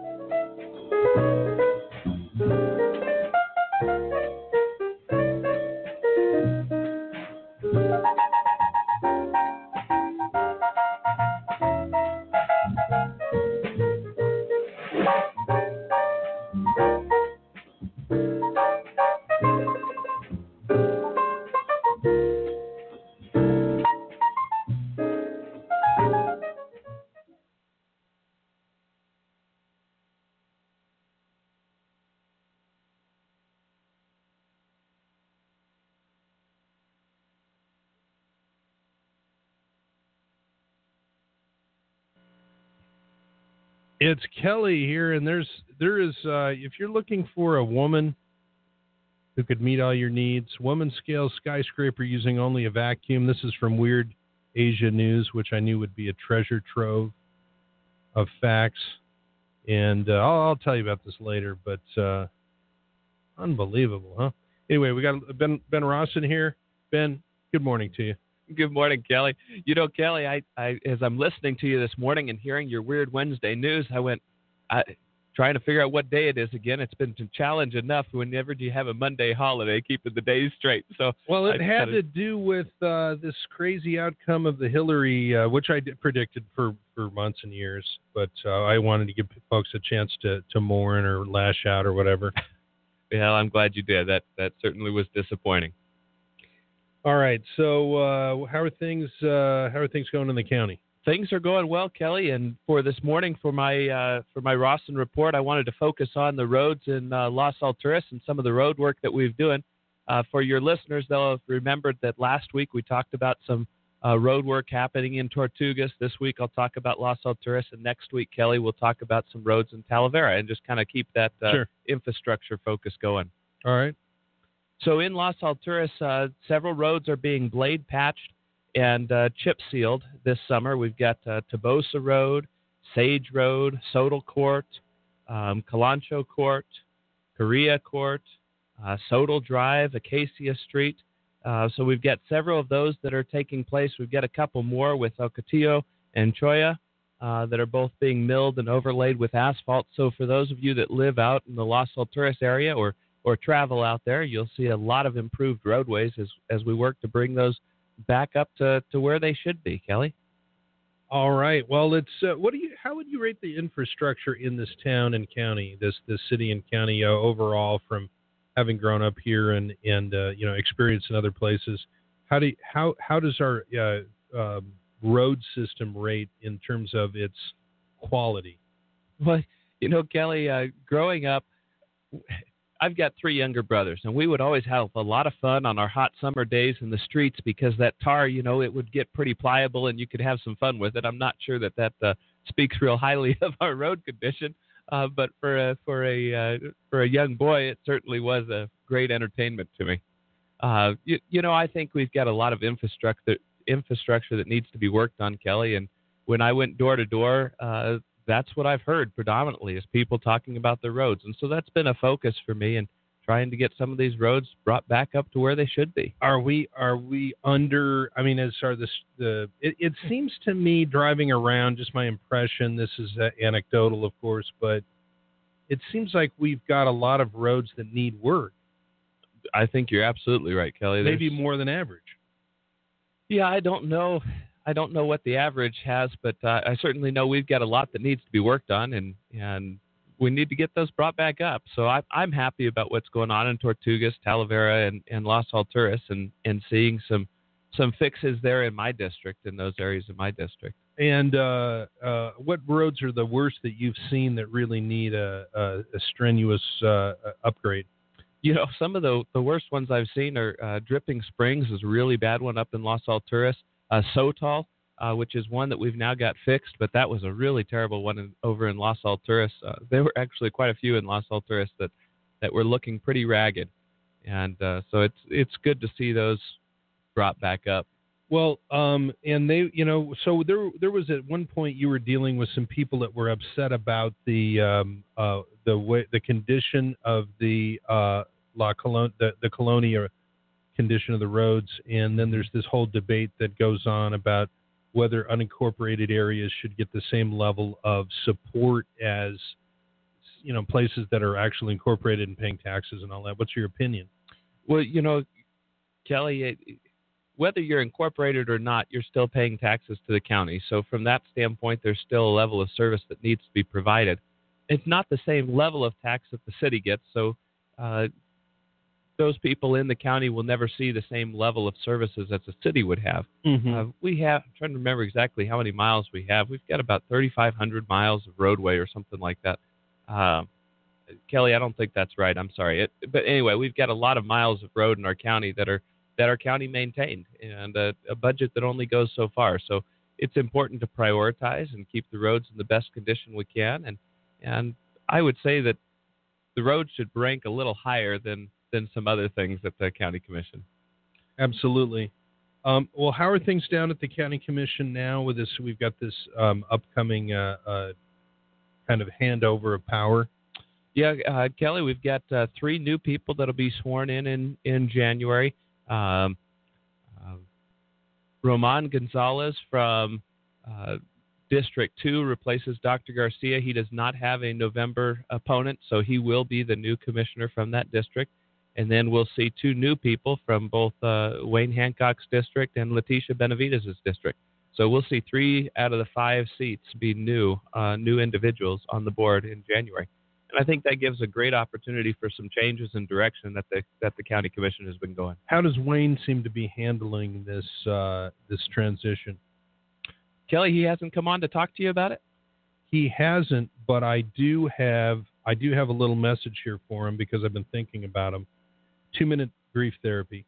It's Kelly here, and there's there is uh, if you're looking for a woman who could meet all your needs, woman scale skyscraper using only a vacuum. This is from Weird Asia News, which I knew would be a treasure trove of facts, and uh, I'll, I'll tell you about this later. But uh, unbelievable, huh? Anyway, we got Ben Ben Rawson here. Ben, good morning to you. Good morning, Kelly. You know, Kelly, I, I as I'm listening to you this morning and hearing your Weird Wednesday news, I went I, trying to figure out what day it is again. It's been a challenge enough. Whenever do you have a Monday holiday, keeping the days straight? So, well, it I had kinda... to do with uh, this crazy outcome of the Hillary, uh, which I did, predicted for, for months and years. But uh, I wanted to give folks a chance to, to mourn or lash out or whatever. Well, I'm glad you did. That that certainly was disappointing. All right. So, uh, how are things? Uh, how are things going in the county? Things are going well, Kelly. And for this morning, for my uh, for my Rawson report, I wanted to focus on the roads in uh, Las Alturas and some of the road work that we've doing. Uh, for your listeners, they'll have remembered that last week we talked about some uh, road work happening in Tortugas. This week I'll talk about Las Alturas, and next week, Kelly, we'll talk about some roads in Talavera and just kind of keep that uh, sure. infrastructure focus going. All right. So in Las Alturas, uh, several roads are being blade patched and uh, chip sealed this summer. We've got uh, Tabosa Road, Sage Road, Sodal Court, um, Calancho Court, Correa Court, uh, Sodal Drive, Acacia Street. Uh, so we've got several of those that are taking place. We've got a couple more with Ocotillo and Choya uh, that are both being milled and overlaid with asphalt. So for those of you that live out in the Las Alturas area or or travel out there, you'll see a lot of improved roadways as as we work to bring those back up to, to where they should be, Kelly. All right. Well, it's uh, what do you? How would you rate the infrastructure in this town and county, this this city and county uh, overall, from having grown up here and and uh, you know experienced in other places? How do you, how how does our uh, um, road system rate in terms of its quality? Well, you know, Kelly, uh, growing up, I've got three younger brothers, and we would always have a lot of fun on our hot summer days in the streets because that tar, you know, it would get pretty pliable and you could have some fun with it. I'm not sure that that uh, speaks real highly of our road condition, uh, but for a, for a uh, for a young boy, it certainly was a great entertainment to me. Uh, you, you know, I think we've got a lot of infrastructure infrastructure that needs to be worked on, Kelly. And when I went door to door, uh, that's what I've heard predominantly is people talking about the roads. And so that's been a focus for me and trying to get some of these roads brought back up to where they should be. Are we are we under, I mean, as are this, the, it, it seems to me driving around, just my impression, this is uh, anecdotal, of course, but it seems like we've got a lot of roads that need work. I think you're absolutely right, Kelly. There's, Maybe more than average. Yeah, I don't know. I don't know what the average has, but uh, I certainly know we've got a lot that needs to be worked on, and and we need to get those brought back up. So I, I'm happy about what's going on in Tortugas, Talavera, and, and Las Alturas, and, and seeing some some fixes there in my district, in those areas of my district. And uh, uh, what roads are the worst that you've seen that really need a, a, a strenuous uh, upgrade? You know, some of the, the worst ones I've seen are uh, Dripping Springs is a really bad one up in Las Alturas. Uh, Sotal, uh, which is one that we've now got fixed, but that was a really terrible one in, over in Las Alturas. Uh, there were actually quite a few in Las Alturas that, that were looking pretty ragged. And uh, so it's it's good to see those brought back up. Well, um, and they, you know, so there there was at one point you were dealing with some people that were upset about the um, uh, the way the condition of the uh, La Colon the, the Colonia condition of the roads, and then there's this whole debate that goes on about whether unincorporated areas should get the same level of support as, you know, places that are actually incorporated and paying taxes and all that. What's your opinion? Well, you know, Kelly, it, whether you're incorporated or not, you're still paying taxes to the county. So from that standpoint, there's still a level of service that needs to be provided. It's not the same level of tax that the city gets, so uh, those people in the county will never see the same level of services as the city would have. Mm-hmm. Uh, we have, I'm trying to remember exactly how many miles we have. We've got about thirty-five hundred miles of roadway or something like that. Uh, Kelly, I don't think that's right. I'm sorry. It, but anyway, we've got a lot of miles of road in our county that are that are county maintained, and a, a budget that only goes so far. So it's important to prioritize and keep the roads in the best condition we can. And and I would say that the roads should rank a little higher than than some other things at the county commission. Absolutely. Um, well, how are things down at the county commission now with this? We've got this um, upcoming uh, uh, kind of handover of power. Yeah, uh, Kelly, we've got uh, three new people that'll be sworn in in, in January. Um, uh, Roman Gonzalez from uh, District two replaces Doctor Garcia. He does not have a November opponent, so he will be the new commissioner from that district. And then we'll see two new people from both uh, Wayne Hancock's district and Leticia Benavides' district. So we'll see three out of the five seats be new, uh, new individuals on the board in January. And I think that gives a great opportunity for some changes in direction that the that the county commission has been going. How does Wayne seem to be handling this uh, this transition? Kelly, he hasn't come on to talk to you about it? He hasn't, but I do have I do have a little message here for him because I've been thinking about him. Two-minute grief therapy.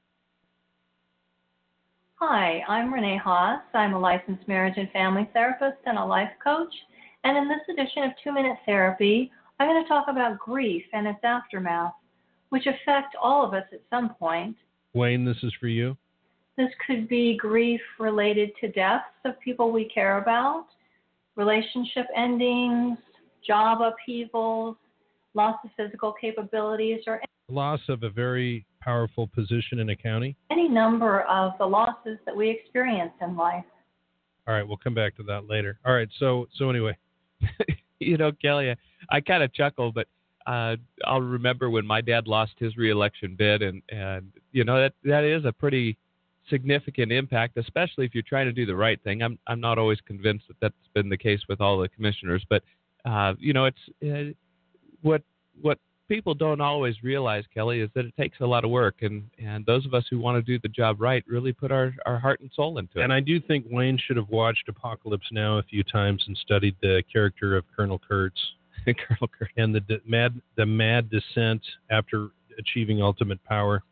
Hi, I'm Renee Haas. I'm a licensed marriage and family therapist and a life coach. And in this edition of Two-Minute Therapy, I'm going to talk about grief and its aftermath, which affect all of us at some point. Wayne, this is for you. This could be grief related to deaths of people we care about, relationship endings, job upheavals, loss of physical capabilities, or Loss of a very powerful position in a county. any number of the losses that we experience in life. All right, we'll come back to that later. All right, so so anyway. You know, Kelly, I, I kind of chuckle, but uh, I'll remember when my dad lost his reelection bid, and, and you know, that that is a pretty significant impact, especially if you're trying to do the right thing. I'm I'm not always convinced that that's been the case with all the commissioners, but, uh, you know, it's uh, what what people don't always realize, Kelly, is that it takes a lot of work, and, and those of us who want to do the job right really put our, our heart and soul into it. And I do think Wayne should have watched Apocalypse Now a few times and studied the character of Colonel Kurtz. Colonel Kurtz. And the de- mad the mad descent after achieving ultimate power,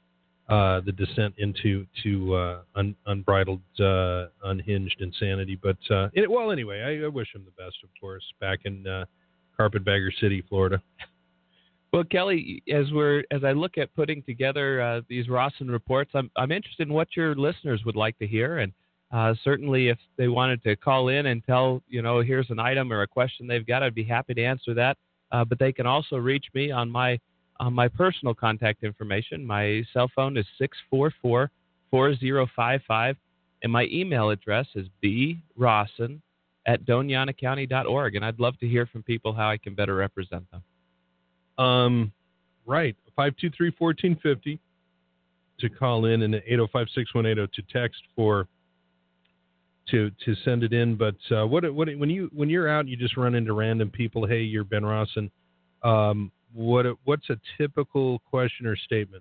uh, the descent into to uh, un- unbridled, uh, unhinged insanity. But uh, it, well, anyway, I, I wish him the best, of course, back in uh, Carpetbagger City, Florida. Well, Kelly, as we're as I look at putting together uh, these Rawson reports, I'm I'm interested in what your listeners would like to hear, and uh, certainly if they wanted to call in and tell, you know, here's an item or a question they've got, I'd be happy to answer that. Uh, but they can also reach me on my on my personal contact information. My cell phone is six four four, four zero five five, and my email address is b rawson at doñana county dot org, and I'd love to hear from people how I can better represent them. Um, right. five two three, one four five zero. to call in and eight oh five, six one eight oh to text for to to send it in. But uh, what what when you when you're out, and you just run into random people. Hey, you're Ben Rawson. Um, what what's a typical question or statement?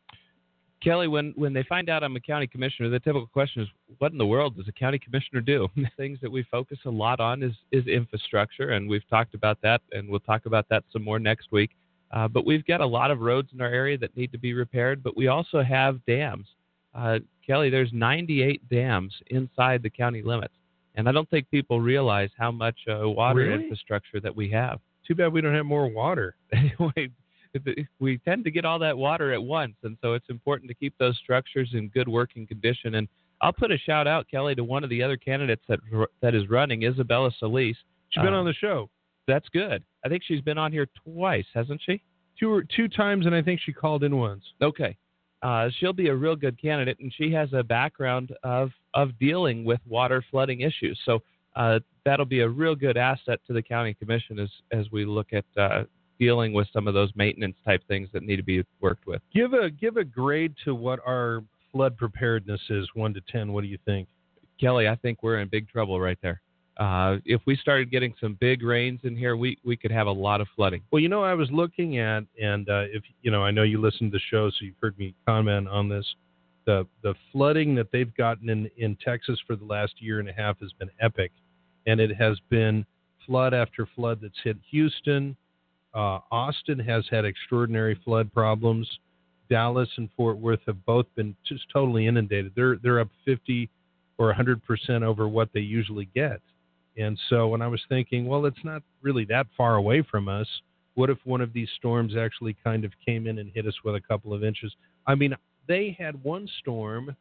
Kelly, when, when they find out I'm a county commissioner, the typical question is, what in the world does a county commissioner do? Things that we focus a lot on is, is infrastructure, and we've talked about that, and we'll talk about that some more next week. Uh, but we've got a lot of roads in our area that need to be repaired, but we also have dams. Uh, Kelly, there's ninety-eight dams inside the county limits, and I don't think people realize how much uh, water Really? infrastructure that we have. Too bad we don't have more water. Anyway, we tend to get all that water at once, and so it's important to keep those structures in good working condition. And I'll put a shout out, Kelly, to one of the other candidates that that is running, Isabella Solis. She's been uh, on the show. That's good. I think she's been on here twice, hasn't she? Two or two times, and I think she called in once. Okay. Uh, she'll be a real good candidate, and she has a background of, of dealing with water flooding issues. So uh, that'll be a real good asset to the county commission as, as we look at uh, dealing with some of those maintenance type things that need to be worked with. Give a give a grade to what our flood preparedness is, one to ten. What do you think? Kelly, I think we're in big trouble right there. Uh, if we started getting some big rains in here, we, we could have a lot of flooding. Well, you know, I was looking at, and uh, if you know, I know you listen to the show, so you've heard me comment on this. The the flooding that they've gotten in, in Texas for the last year and a half has been epic, and it has been flood after flood that's hit Houston. Uh, Austin has had extraordinary flood problems. Dallas and Fort Worth have both been just totally inundated. They're they're up fifty or one hundred percent over what they usually get. And so when I was thinking, well, it's not really that far away from us. What if one of these storms actually kind of came in and hit us with a couple of inches? I mean, they had one storm,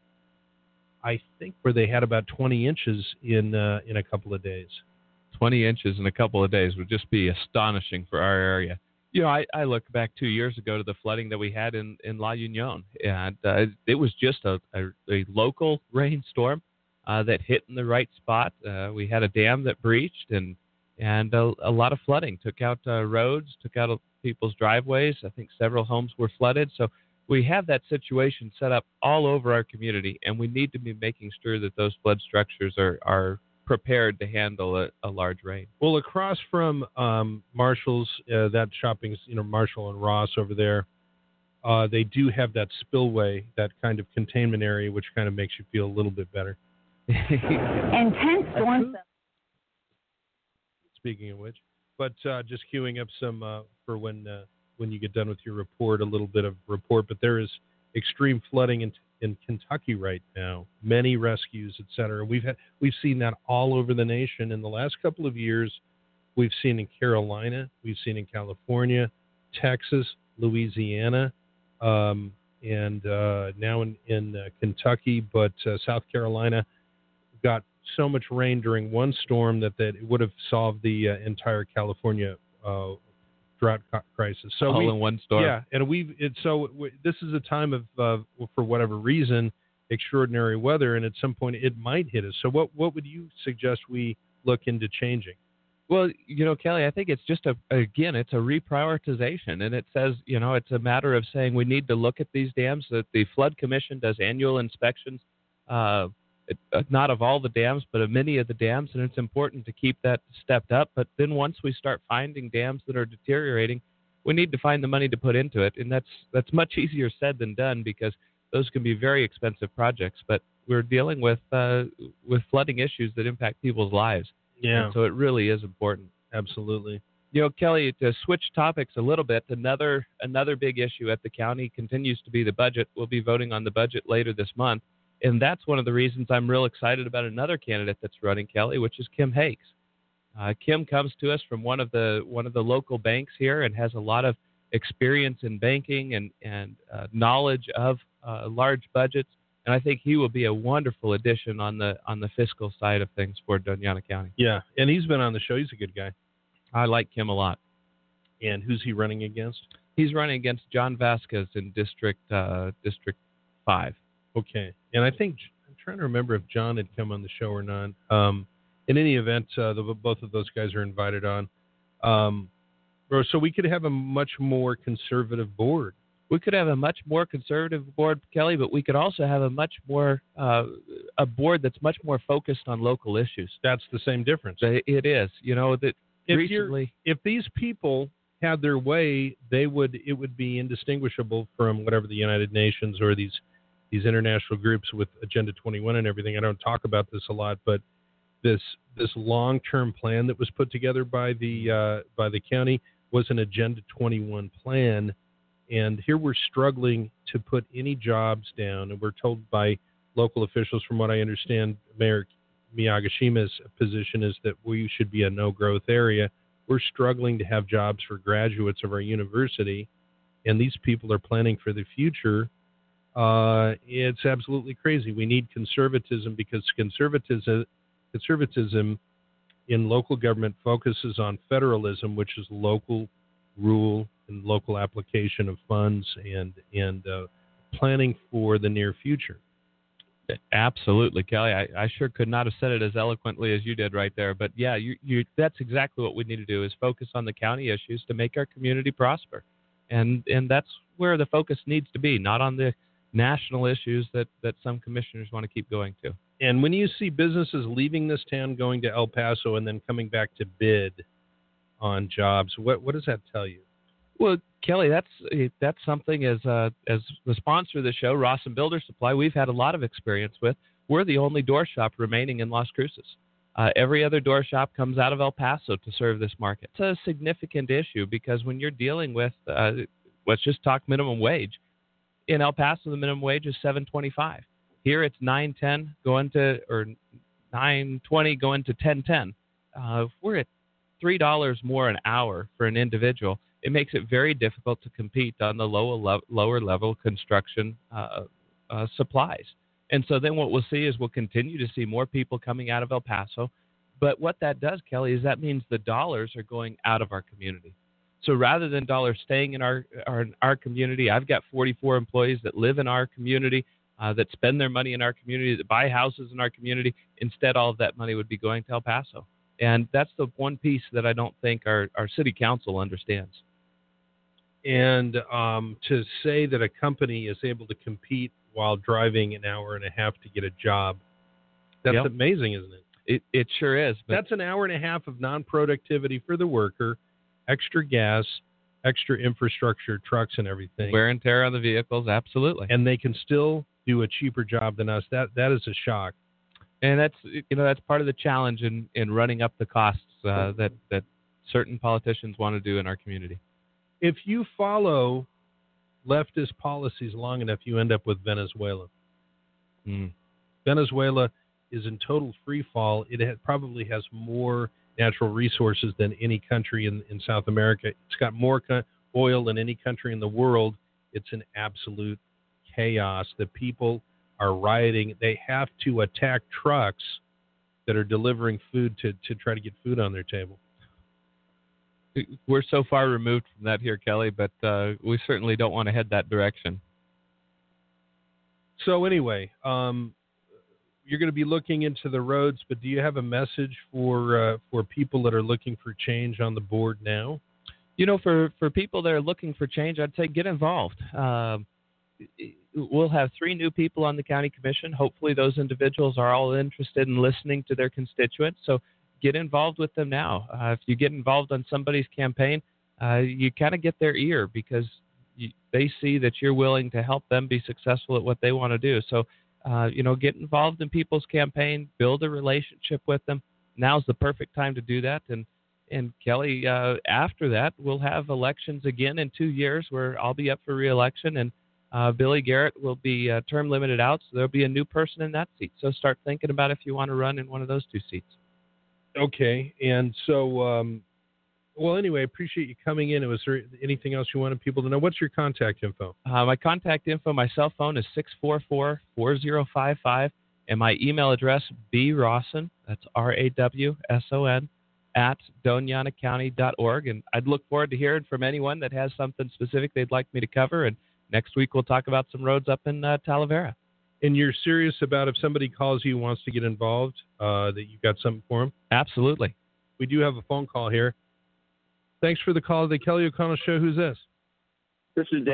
I think, where they had about twenty inches in uh, in a couple of days. twenty inches in a couple of days would just be astonishing for our area. You know, I, I look back two years ago to the flooding that we had in, in La Union, and uh, it was just a, a, a local rainstorm uh, that hit in the right spot. Uh, we had a dam that breached, and and a, a lot of flooding. Took out uh, roads, took out people's driveways. I think several homes were flooded. So we have that situation set up all over our community, and we need to be making sure that those flood structures are, are prepared to handle a, a large rain. Well, across from um, Marshall's, uh, that shopping, you know, Marshall and Ross over there, uh, they do have that spillway, that kind of containment area, which kind of makes you feel a little bit better. Intense storms. Speaking of which, but uh, just queuing up some uh, for when uh, when you get done with your report, a little bit of report. But there is extreme flooding in in Kentucky right now, many rescues, et cetera. We've had we've seen that all over the nation in the last couple of years. We've seen in Carolina, we've seen in California, Texas, Louisiana, um, and uh, now in in uh, Kentucky. But uh, South Carolina got so much rain during one storm that, that it would have solved the uh, entire California uh, drought crisis. So all we, in one storm. Yeah, and we've it, so we, this is a time of uh, for whatever reason extraordinary weather, and at some point it might hit us. So what what would you suggest we look into changing? Well, you know, Kelly, I think it's just a again, it's a reprioritization, and it says, you know, it's a matter of saying we need to look at these dams. That the Flood Commission does annual inspections. Uh, It, uh, not of all the dams, but of many of the dams, and it's important to keep that stepped up. But then once we start finding dams that are deteriorating, we need to find the money to put into it, and that's that's much easier said than done because those can be very expensive projects. But we're dealing with uh, with flooding issues that impact people's lives. Yeah. And so it really is important. Absolutely. You know, Kelly, to switch topics a little bit, another another big issue at the county continues to be the budget. We'll be voting on the budget later this month. And that's one of the reasons I'm real excited about another candidate that's running, Kelly, which is Kim Hakes. Uh, Kim comes to us from one of the one of the local banks here and has a lot of experience in banking and and uh, knowledge of uh, large budgets. And I think he will be a wonderful addition on the on the fiscal side of things for Doñana County. Yeah, and he's been on the show. He's a good guy. I like Kim a lot. And who's he running against? He's running against John Vasquez in District uh, District Five. Okay, and I think I'm trying to remember if John had come on the show or not. Um, in any event, uh, the, both of those guys are invited on, um, so we could have a much more conservative board. We could have a much more conservative board, Kelly, but we could also have a much more uh, a board that's much more focused on local issues. That's the same difference. It is. You know that if recently, if these people had their way, they would it would be indistinguishable from whatever the United Nations or these these international groups with Agenda twenty-one and everything. I don't talk about this a lot, but this this long-term plan that was put together by the uh, by the county was an Agenda twenty-one plan. And here we're struggling to put any jobs down. And we're told by local officials, from what I understand, Mayor Miyagashima's position is that we should be a no-growth area. We're struggling to have jobs for graduates of our university, and these people are planning for the future. Uh, it's absolutely crazy. We need conservatism because conservatism, conservatism in local government focuses on federalism, which is local rule and local application of funds and and uh, planning for the near future. Absolutely, Kelly. I, I sure could not have said it as eloquently as you did right there. But yeah, you, you that's exactly what we need to do is focus on the county issues to make our community prosper. And and that's where the focus needs to be, not on the national issues that, that some commissioners want to keep going to. And when you see businesses leaving this town, going to El Paso, and then coming back to bid on jobs, what what does that tell you? Well, Kelly, that's that's something as uh, as the sponsor of the show, Rawson Builder Supply, we've had a lot of experience with. We're the only door shop remaining in Las Cruces. Uh, every other door shop comes out of El Paso to serve this market. It's a significant issue because when you're dealing with, uh, let's just talk minimum wage. In El Paso, the minimum wage is seven twenty-five. Here it's nine ten going to, or nine twenty going to ten ten. Uh, if we're at three dollars more an hour for an individual, it makes it very difficult to compete on the lower level, lower level construction uh, uh, supplies. And so then what we'll see is we'll continue to see more people coming out of El Paso. But what that does, Kelly, is that means the dollars are going out of our community. So rather than dollars staying in our our, our community, I've got forty-four employees that live in our community, uh, that spend their money in our community, that buy houses in our community. Instead, all of that money would be going to El Paso. And that's the one piece that I don't think our, our city council understands. And um, to say that a company is able to compete while driving an hour and a half to get a job, that's yep. amazing, isn't it? It it sure is. But that's an hour and a half of non-productivity for the worker, extra gas, extra infrastructure, trucks and everything. Wear and tear on the vehicles, absolutely. And they can still do a cheaper job than us. That That is a shock. And that's you know that's part of the challenge in, in running up the costs uh, that, that certain politicians want to do in our community. If you follow leftist policies long enough, you end up with Venezuela. Mm. Venezuela is in total free fall. It ha- probably has more natural resources than any country in, in South America. It's got more co- oil than any country in the world. It's an absolute chaos. The people are rioting. They have to attack trucks that are delivering food to, to try to get food on their table. We're so far removed from that here, Kelly, but uh, we certainly don't want to head that direction. So anyway, um, you're going to be looking into the roads, but do you have a message for uh, for people that are looking for change on the board now? You know, for, for people that are looking for change, I'd say get involved. Uh, we'll have three new people on the county commission. Hopefully those individuals are all interested in listening to their constituents. So get involved with them now. Uh, if you get involved on somebody's campaign, uh, you kind of get their ear because you, they see that you're willing to help them be successful at what they want to do. So, uh, you know, get involved in people's campaign, build a relationship with them. Now's the perfect time to do that. And, and Kelly, uh, after that, we'll have elections again in two years where I'll be up for re-election and uh, Billy Garrett will be uh, term limited out. So there'll be a new person in that seat. So start thinking about if you want to run in one of those two seats. Okay, and so, um, well, anyway, I appreciate you coming in. Was there anything else you wanted people to know? What's your contact info? Uh, my contact info, my cell phone is six four four, four zero five five, and my email address, brawson, that's R A W S O N, at Doñana County dot org. And I'd look forward to hearing from anyone that has something specific they'd like me to cover. And next week we'll talk about some roads up in uh, Talavera. And you're serious about if somebody calls you and wants to get involved, uh, that you've got something for them? Absolutely. We do have a phone call here. Thanks for the call to the Kelly O'Connell Show. Who's this? This is David.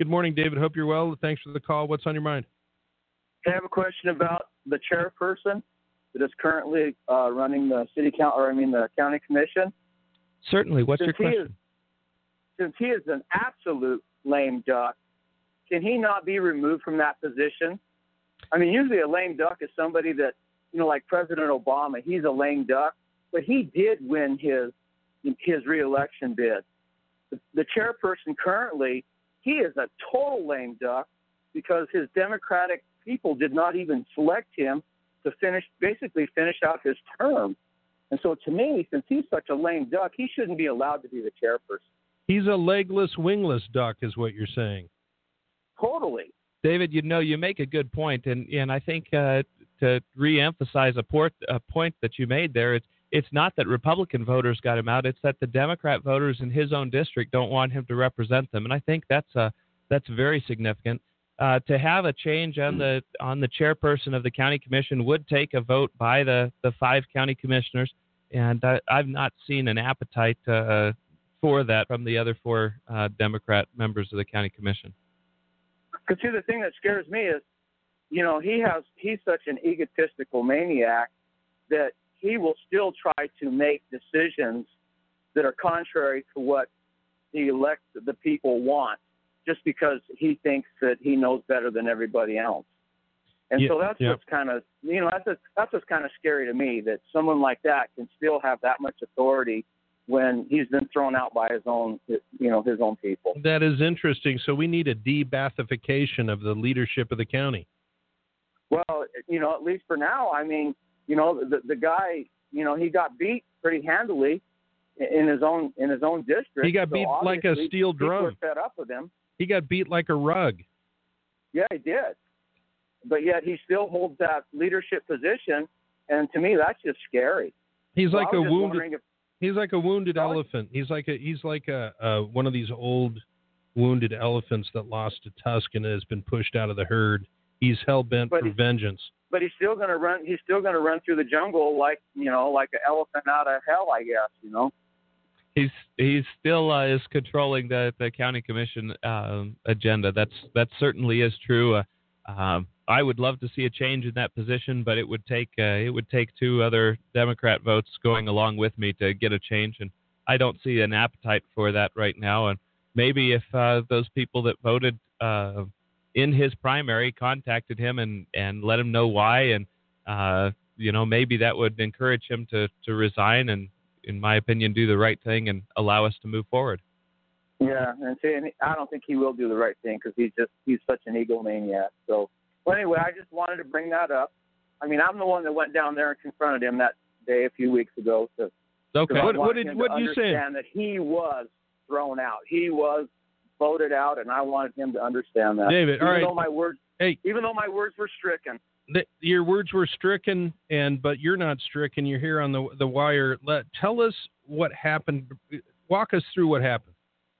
Good morning, David. Hope you're well. Thanks for the call. What's on your mind? I have a question about the chairperson that is currently uh, running the city count, or I mean the county commission. Certainly. What's since your question? He is, since he is an absolute lame duck, can he not be removed from that position? I mean, usually a lame duck is somebody that, you know, like President Obama, he's a lame duck, but he did win his his reelection bid. The, the chairperson currently, he is a total lame duck because his Democratic people did not even select him to finish, basically finish out his term. And so to me, since he's such a lame duck, he shouldn't be allowed to be the chairperson. He's a legless, wingless duck is what you're saying. Totally. David, you know, you make a good point, and, and I think uh, to reemphasize a, port, a point that you made there, it's it's not that Republican voters got him out; it's that the Democrat voters in his own district don't want him to represent them, and I think that's uh, that's very significant. Uh, to have a change on the on the chairperson of the county commission would take a vote by the, the five county commissioners, and I, I've not seen an appetite uh, for that from the other four uh, Democrat members of the county commission. Because see, the thing that scares me is, you know, he has he's such an egotistical maniac that he will still try to make decisions that are contrary to what the elect the people want, just because he thinks that he knows better than everybody else. And yeah, so that's yeah. what's kind of, you know, that's a, that's what's kind of scary to me, that someone like that can still have that much authority when he's been thrown out by his own, you know, his own people. That is interesting. So we need a de-Bathification of the leadership of the county. Well, you know, at least for now, I mean, you know, the the guy, you know, he got beat pretty handily in his own in his own district. He got so beat like a steel people drum. were fed up with him. He got beat like a rug. Yeah, he did. But yet he still holds that leadership position, and to me, that's just scary. He's so like I a was just wounded. wondering if- He's like a wounded elephant. He's like a he's like a uh, one of these old wounded elephants that lost a tusk and has been pushed out of the herd. He's hell bent But for he- vengeance. But he's still going to run. He's still going to run through the jungle like, you know, like an elephant out of hell, I guess. You know. He's he's still uh, is controlling the, the county commission um, agenda. That's that certainly is true. Uh, um, I would love to see a change in that position, but it would take uh, it would take two other Democrat votes going along with me to get a change, and I don't see an appetite for that right now. And maybe if uh, those people that voted uh, in his primary contacted him and, and let him know why, and uh, you know, maybe that would encourage him to, to resign and, in my opinion, do the right thing and allow us to move forward. Yeah, and see, and I don't think he will do the right thing because he's just he's such an egomaniac. So, well, anyway, I just wanted to bring that up. I mean, I'm the one that went down there and confronted him that day a few weeks ago. To, okay. I What, what wanted did him what to you say? understand that he was thrown out. He was voted out, and I wanted him to understand that. David, even all right. Though my words, hey, even though my words were stricken. The, your words were stricken, and but you're not stricken. You're here on the the wire. Let tell us what happened. Walk us through what happened.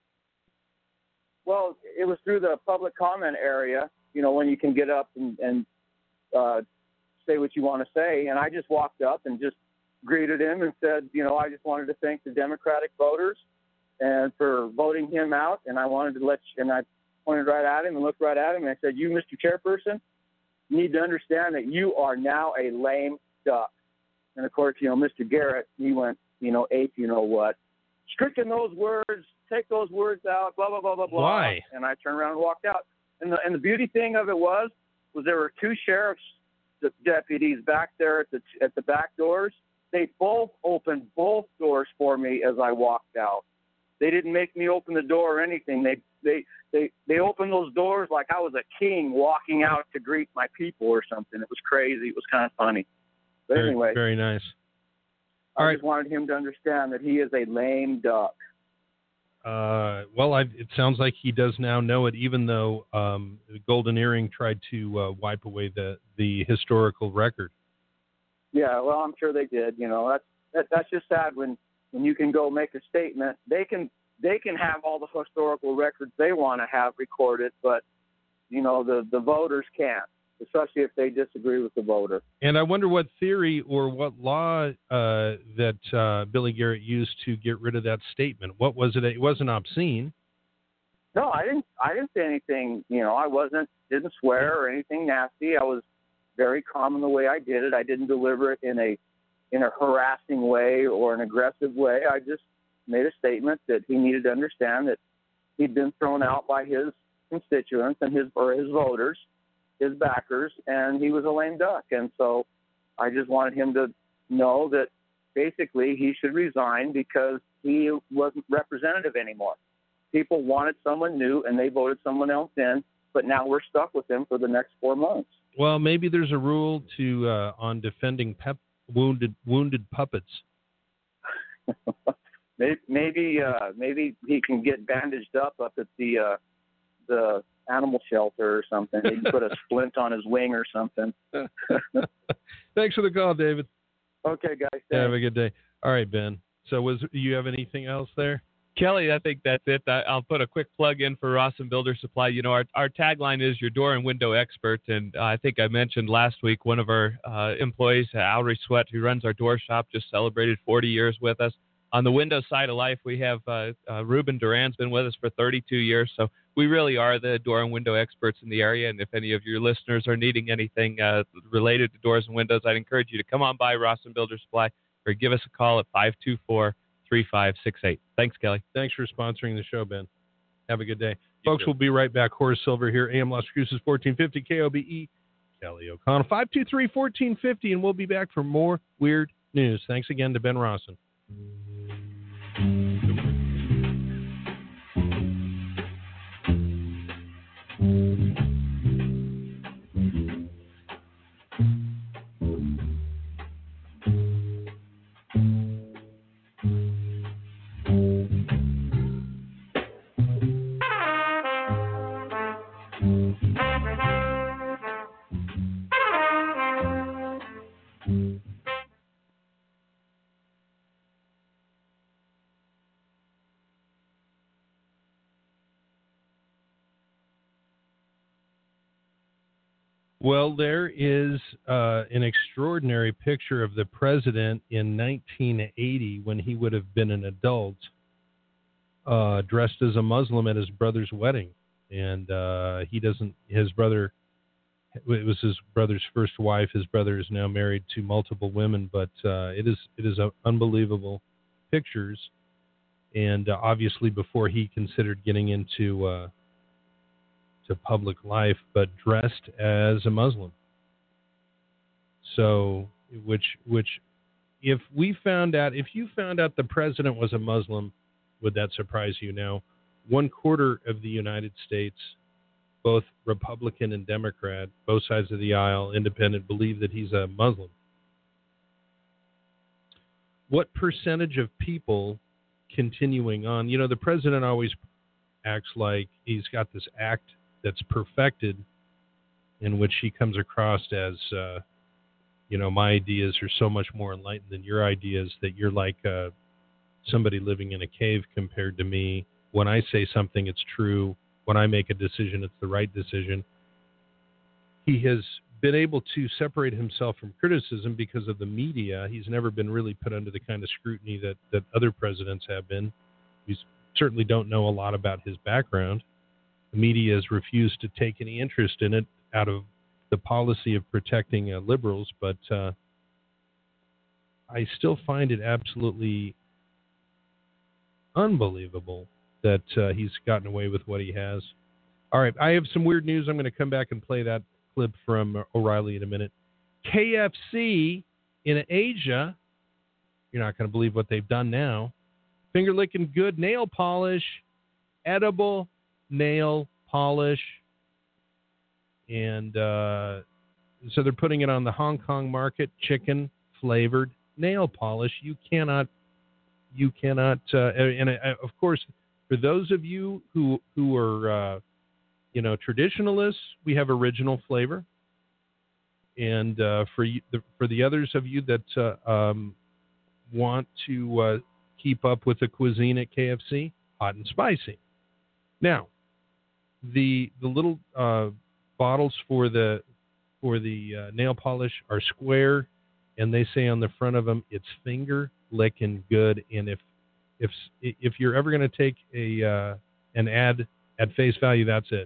Well, it was through the public comment area, you know, when you can get up and, and uh, say what you want to say. And I just walked up and just greeted him and said, you know, I just wanted to thank the Democratic voters and for voting him out. And I wanted to let you, and I pointed right at him and looked right at him. And I said, you, Mister Chairperson, need to understand that you are now a lame duck. And, of course, you know, Mister Garrett, he went, you know, ape, you know what. Stricken those words, take those words out, blah, blah, blah, blah, blah. Why? And I turned around and walked out. And the, and the beauty thing of it was, was there were two sheriff's deputies back there at the at the back doors. They both opened both doors for me as I walked out. They didn't make me open the door or anything. They they they they opened those doors like I was a king walking out to greet my people or something. It was crazy. It was kind of funny. But very, anyway, very nice. I All just wanted him to understand that he is a lame duck. Uh, well, I, it sounds like he does now know it, even though um, Golden Earring tried to uh, wipe away the, the historical record. Yeah, well, I'm sure they did. You know, that's that, that's just sad when, when you can go make a statement. They can they can have all the historical records they want to have recorded, but you know the, the voters can't, especially if they disagree with the voter. And I wonder what theory or what law uh, that uh, Billy Garrett used to get rid of that statement. What was it? It wasn't obscene. No, I didn't. I didn't say anything. You know, I wasn't didn't swear or anything nasty. I was very calm in the way I did it. I didn't deliver it in a in a harassing way or an aggressive way. I just made a statement that he needed to understand that he'd been thrown out by his constituents and his or his voters, his backers, and he was a lame duck. And so I just wanted him to know that basically he should resign because he wasn't representative anymore. People wanted someone new, and they voted someone else in, but now we're stuck with him for the next four months. Well, maybe there's a rule to uh, on defending pep, wounded wounded puppets. maybe maybe, uh, maybe he can get bandaged up up at the uh, the animal shelter or something. He can put a splint on his wing or something. Thanks for the call, David. Okay, guys. Yeah, have a good day. All right, Ben. So, was you have anything else there? Kelly, I think that's it. I, I'll put a quick plug in for Rawson Builder Supply. You know, our, our tagline is your door and window expert. And uh, I think I mentioned last week one of our uh, employees, uh, Alry Sweat, who runs our door shop, just celebrated forty years with us. On the window side of life, we have uh, uh, Ruben Duran's been with us for thirty-two years. So we really are the door and window experts in the area. And if any of your listeners are needing anything uh, related to doors and windows, I'd encourage you to come on by Rawson Builder Supply or give us a call at five two four, three five six eight. Thanks, Kelly. Thanks for sponsoring the show, Ben. Have a good day. You Folks, too. We'll be right back. Horace Silver here, A M Las Cruces, fourteen fifty K O B E. Kelly O'Connell, five two three, one four five zero, and we'll be back for more weird news. Thanks again to Ben Rawson. Well, there is uh, an extraordinary picture of the president in nineteen eighty when he would have been an adult, uh, dressed as a Muslim at his brother's wedding. And uh, he doesn't, his brother, it was his brother's first wife. His brother is now married to multiple women, but uh, it is it is a unbelievable pictures. And uh, obviously before he considered getting into uh, to public life, but dressed as a Muslim. So, which, which, if we found out, if you found out the president was a Muslim, would that surprise you? Now, one quarter of the United States, both Republican and Democrat, both sides of the aisle, independent, believe that he's a Muslim. What percentage of people continuing on, you know, the president always acts like he's got this act that's perfected, in which he comes across as, uh, you know, my ideas are so much more enlightened than your ideas, that you're like uh, somebody living in a cave compared to me. When I say something, it's true. When I make a decision, it's the right decision. He has been able to separate himself from criticism because of the media. He's never been really put under the kind of scrutiny that, that other presidents have been. We certainly don't know a lot about his background. The media has refused to take any interest in it out of the policy of protecting uh, liberals, but uh, I still find it absolutely unbelievable that uh, he's gotten away with what he has. All right, I have some weird news. I'm going to come back and play that clip from O'Reilly in a minute. K F C in Asia, you're not going to believe what they've done now. Finger-licking good nail polish, edible nail polish, and uh, so they're putting it on the Hong Kong market, chicken flavored nail polish. You cannot, you cannot, uh, and uh, of course, for those of you who who are, uh, you know, traditionalists, we have original flavor, and uh, for you, the, for the others of you that uh, um, want to uh, keep up with the cuisine at K F C, hot and spicy. Now, the the little uh, bottles for the for the uh, nail polish are square, and they say on the front of them it's finger licking good. And if if if you're ever going to take a uh, an ad At face value, that's it.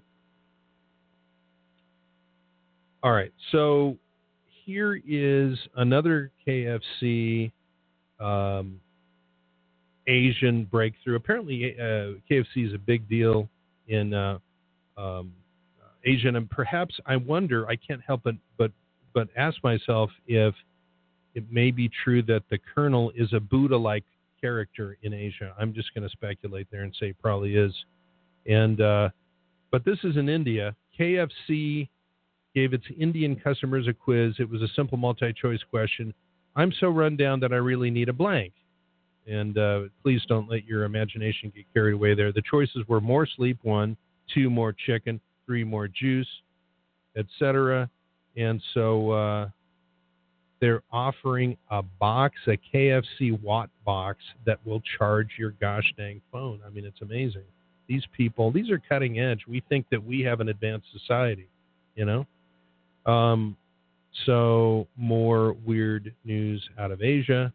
All right, so here is another K F C um, Asian breakthrough. Apparently, uh, K F C is a big deal in uh, um, Asia, and perhaps I wonder, I can't help but, but, but ask myself if it may be true that the Colonel is a Buddha-like character in Asia. I'm just going to speculate there and say it probably is. And uh, but this is in India. K F C gave its Indian customers a quiz. It was a simple multi-choice question. I'm so run down that I really need a blank. And uh, please don't let your imagination get carried away there. The choices were more sleep, one, two, more chicken, three, more juice, et cetera. And so uh, they're offering a box, a K F C Watt box that will charge your gosh dang phone. I mean, it's amazing. These people, these are cutting edge. We think that we have an advanced society, you know? Um, so more weird news out of Asia.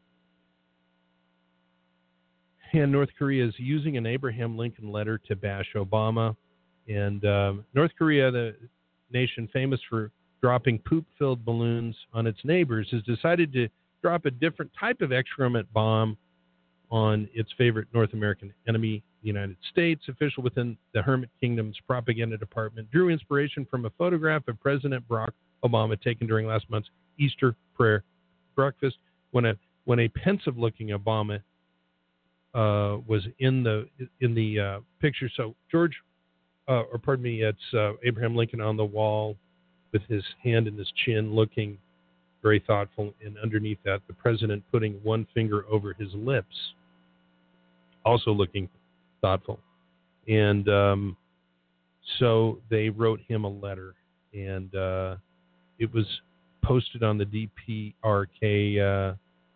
And North Korea is using an Abraham Lincoln letter to bash Obama. And um, North Korea, the nation famous for dropping poop-filled balloons on its neighbors, has decided to drop a different type of excrement bomb on its favorite North American enemy, the United States. Official within the Hermit Kingdom's propaganda department drew inspiration from a photograph of President Barack Obama taken during last month's Easter prayer breakfast, when a when a pensive-looking Obama uh, was in the in the uh, picture. So George, uh, or pardon me, it's uh, Abraham Lincoln on the wall with his hand in his chin, looking very thoughtful, and underneath that, the president putting one finger over his lips, also looking thoughtful. And um, so they wrote him a letter, and uh, it was posted on the D P R K uh,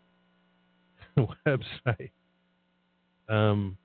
website. Um,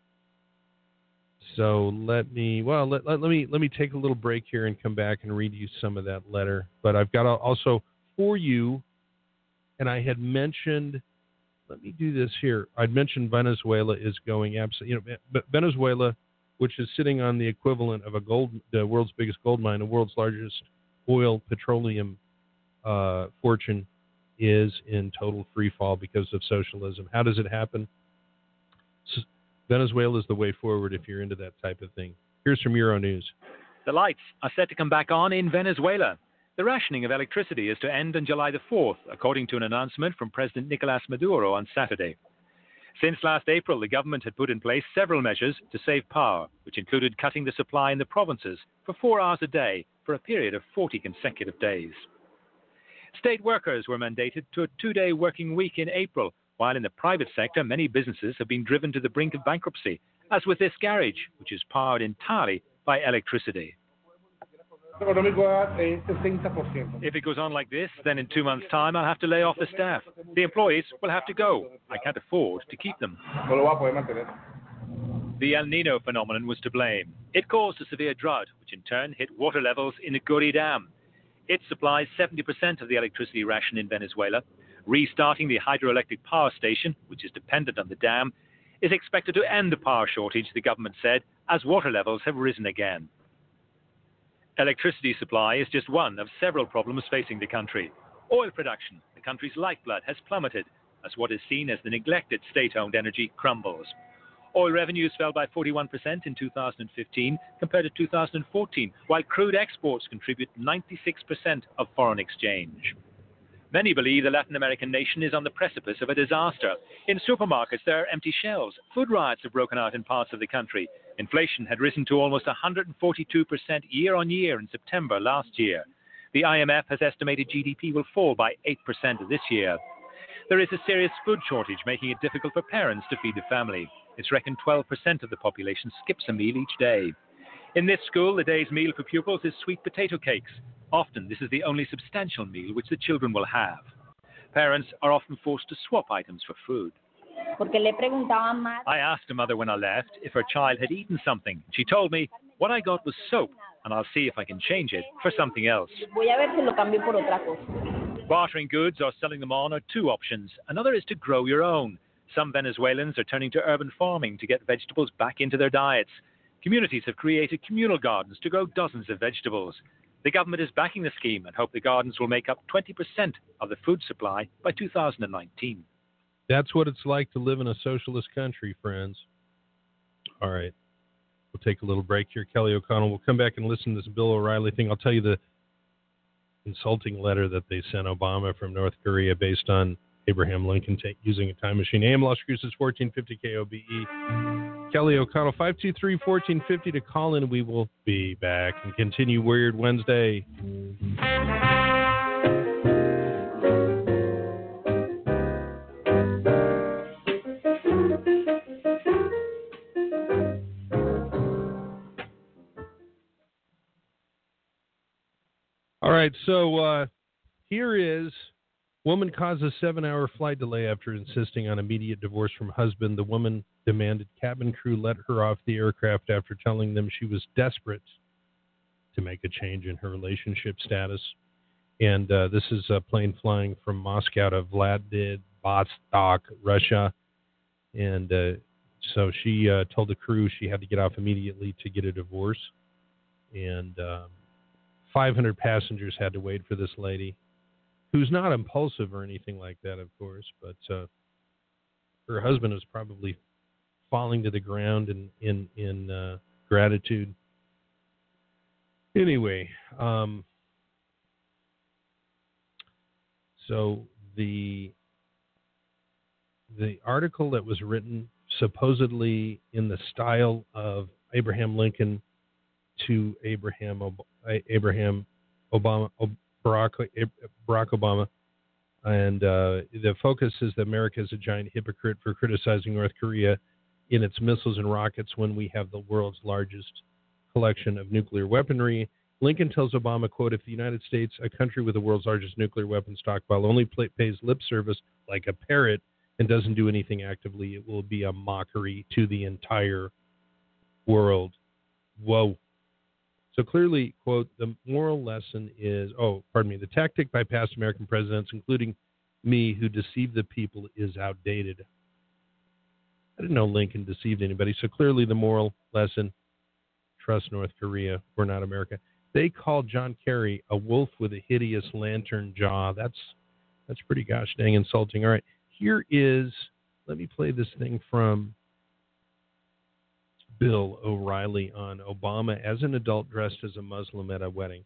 so let me, well, let, let, let me let me take a little break here and come back and read you some of that letter. But I've got also for you, and I had mentioned, let me do this here. I'd mentioned Venezuela is going absolutely, you know, but Venezuela, which is sitting on the equivalent of a gold, the world's biggest gold mine, the world's largest oil petroleum uh, fortune, is in total free fall because of socialism. How does it happen? So Venezuela is the way forward if you're into that type of thing. Here's from Euronews. The lights are set to come back on in Venezuela. The rationing of electricity is to end on July the fourth, according to an announcement from President Nicolas Maduro on Saturday. Since last April, the government had put in place several measures to save power, which included cutting the supply in the provinces for four hours a day for a period of forty consecutive days. State workers were mandated to a two-day working week in April, while in the private sector, many businesses have been driven to the brink of bankruptcy, as with this garage, which is powered entirely by electricity. If it goes on like this, then in two months' time, I'll have to lay off the staff. The employees will have to go. I can't afford to keep them. The El Nino phenomenon was to blame. It caused a severe drought, which in turn hit water levels in the Guri Dam. It supplies seventy percent of the electricity ration in Venezuela. Restarting the hydroelectric power station, which is dependent on the dam, is expected to end the power shortage, the government said, as water levels have risen again. Electricity supply is just one of several problems facing the country. Oil production, the country's lifeblood, has plummeted as what is seen as the neglected state-owned energy crumbles. Oil revenues fell by forty-one percent in two thousand fifteen compared to two thousand fourteen, while crude exports contribute ninety-six percent of foreign exchange. Many believe the Latin American nation is on the precipice of a disaster. In supermarkets, there are empty shelves. Food riots have broken out in parts of the country. Inflation had risen to almost one hundred forty-two percent year on year in September last year. The I M F has estimated G D P will fall by eight percent this year. There is a serious food shortage, making it difficult for parents to feed the family. It's reckoned twelve percent of the population skips a meal each day. In this school, the day's meal for pupils is sweet potato cakes. Often, this is the only substantial meal which the children will have. Parents are often forced to swap items for food. I asked a mother when I left if her child had eaten something. She told me, what I got was soap, and I'll see if I can change it for something else. Bartering goods or selling them on are two options. Another is to grow your own. Some Venezuelans are turning to urban farming to get vegetables back into their diets. Communities have created communal gardens to grow dozens of vegetables. The government is backing the scheme and hope the gardens will make up twenty percent of the food supply by two thousand nineteen. That's what it's like to live in a socialist country, friends. All right. We'll take a little break here. Kelly O'Connell, we'll come back and listen to this Bill O'Reilly thing. I'll tell you the insulting letter that they sent Obama from North Korea based on Abraham Lincoln t- using a time machine. A M Las Cruces, fourteen fifty K O B E. Kelly O'Connell, five two three, one four five zero to call in. We will be back and continue Weird Wednesday. All right, so uh, here is woman causes seven-hour flight delay after insisting on immediate divorce from husband. The woman demanded cabin crew let her off the aircraft after telling them she was desperate to make a change in her relationship status. And uh, this is a plane flying from Moscow to Vladivostok, Russia. And uh, so she uh, told the crew she had to get off immediately to get a divorce. And um, five hundred passengers had to wait for this lady, who's not impulsive or anything like that, of course, but uh, her husband was probably falling to the ground in in, in uh, gratitude. Anyway, um, so the the article that was written supposedly in the style of Abraham Lincoln to Abraham Abraham Obama, Barack, Barack Obama, and uh, the focus is that America is a giant hypocrite for criticizing North Korea in its missiles and rockets when we have the world's largest collection of nuclear weaponry. Lincoln tells Obama, quote, if the United States, a country with the world's largest nuclear weapon stockpile, only play, pays lip service like a parrot and doesn't do anything actively, it will be a mockery to the entire world. Whoa. So clearly, quote, the moral lesson is, oh, pardon me, the tactic by past American presidents, including me, who deceived the people, is outdated. I didn't know Lincoln deceived anybody. So clearly the moral lesson, trust North Korea. We're not America. They called John Kerry a wolf with a hideous lantern jaw. That's that's pretty gosh dang insulting. All right, here is, let me play this thing from Bill O'Reilly on Obama as an adult dressed as a Muslim at a wedding.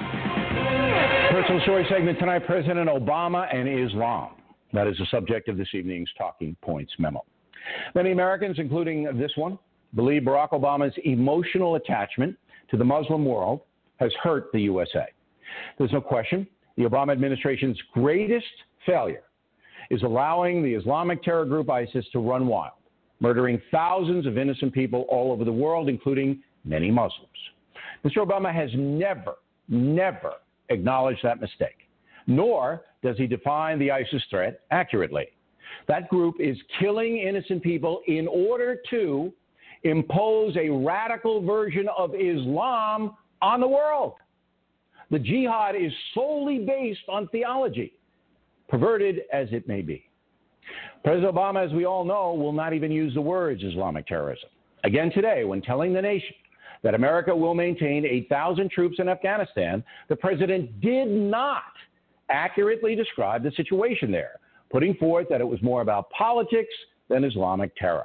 Personal story segment tonight, President Obama and Islam. That is the subject of this evening's Talking Points memo. Many Americans, including this one, believe Barack Obama's emotional attachment to the Muslim world has hurt the U S A. There's no question the Obama administration's greatest failure is allowing the Islamic terror group ISIS to run wild, murdering thousands of innocent people all over the world, including many Muslims. Mister Obama has never, never acknowledged that mistake, nor does he define the ISIS threat accurately. That group is killing innocent people in order to impose a radical version of Islam on the world. The jihad is solely based on theology, perverted as it may be. President Obama, as we all know, will not even use the words Islamic terrorism. Again today, when telling the nation that America will maintain eight thousand troops in Afghanistan, the president did not accurately describe the situation there, putting forth that it was more about politics than Islamic terror.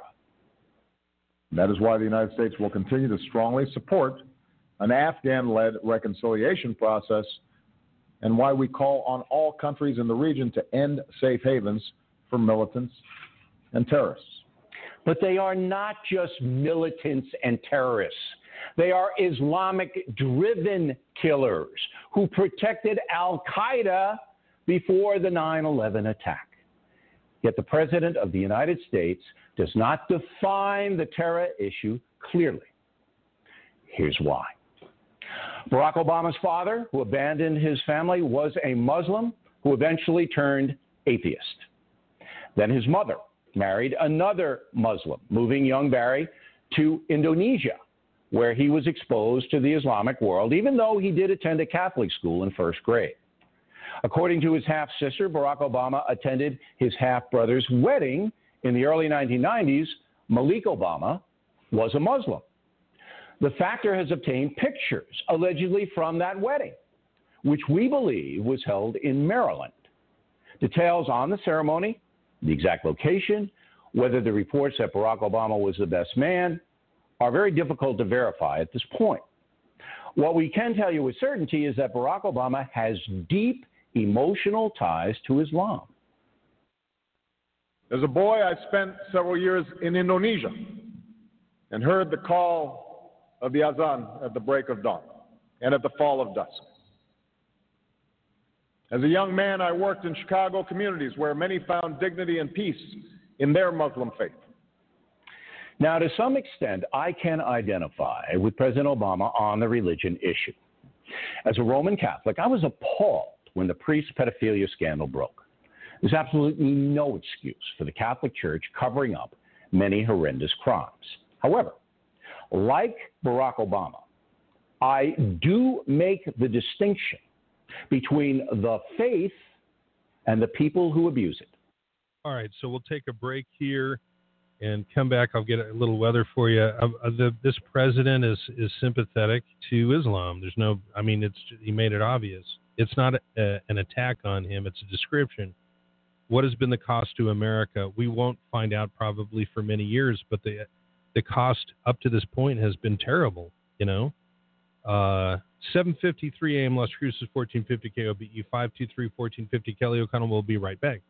That is why the United States will continue to strongly support an Afghan-led reconciliation process, and why we call on all countries in the region to end safe havens for militants and terrorists. But they are not just militants and terrorists. They are Islamic-driven killers who protected al-Qaeda before the nine eleven attack. Yet the President of the United States does not define the terror issue clearly. Here's why. Barack Obama's father, who abandoned his family, was a Muslim who eventually turned atheist. Then his mother married another Muslim, moving young Barry to Indonesia, where he was exposed to the Islamic world, even though he did attend a Catholic school in first grade. According to his half-sister, Barack Obama attended his half-brother's wedding in the early nineteen nineties. Malik Obama was a Muslim. The Factor has obtained pictures, allegedly from that wedding, which we believe was held in Maryland. Details on the ceremony, the exact location, whether the reports that Barack Obama was the best man, are very difficult to verify at this point. What we can tell you with certainty is that Barack Obama has deep emotional ties to Islam. As a boy, I spent several years in Indonesia and heard the call of the azan at the break of dawn and at the fall of dusk. As a young man, I worked in Chicago communities where many found dignity and peace in their Muslim faith. Now, to some extent, I can identify with President Obama on the religion issue. As a Roman Catholic, I was appalled when the priest pedophilia scandal broke. There's absolutely no excuse for the Catholic Church covering up many horrendous crimes. However, like Barack Obama, I do make the distinction between the faith and the people who abuse it. All right, so we'll take a break here and come back. I'll get a little weather for you. Uh, the, this president is, is sympathetic to Islam. There's no, I mean, it's he made it obvious. It's not a, an attack on him. It's a description. What has been the cost to America? We won't find out probably for many years, but the the cost up to this point has been terrible, you know. Uh, seven fifty-three a.m. Las Cruces, fourteen fifty K O B E, five two three, fourteen fifty. Kelly O'Connell will be right back.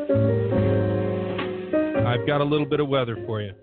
I've got a little bit of weather for you.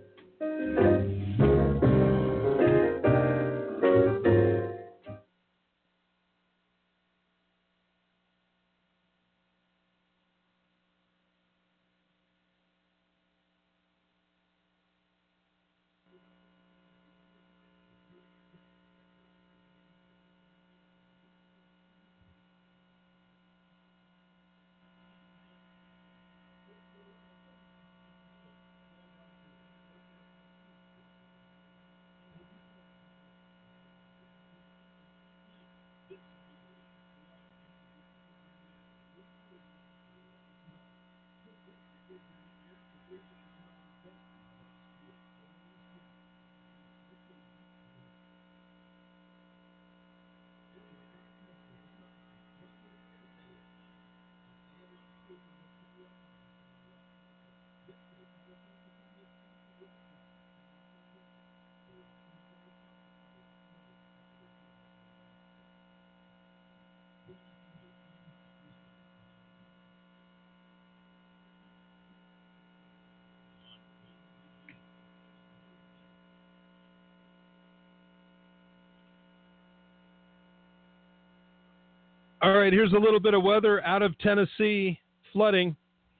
All right, here's a little bit of weather out of Tennessee. Flooding.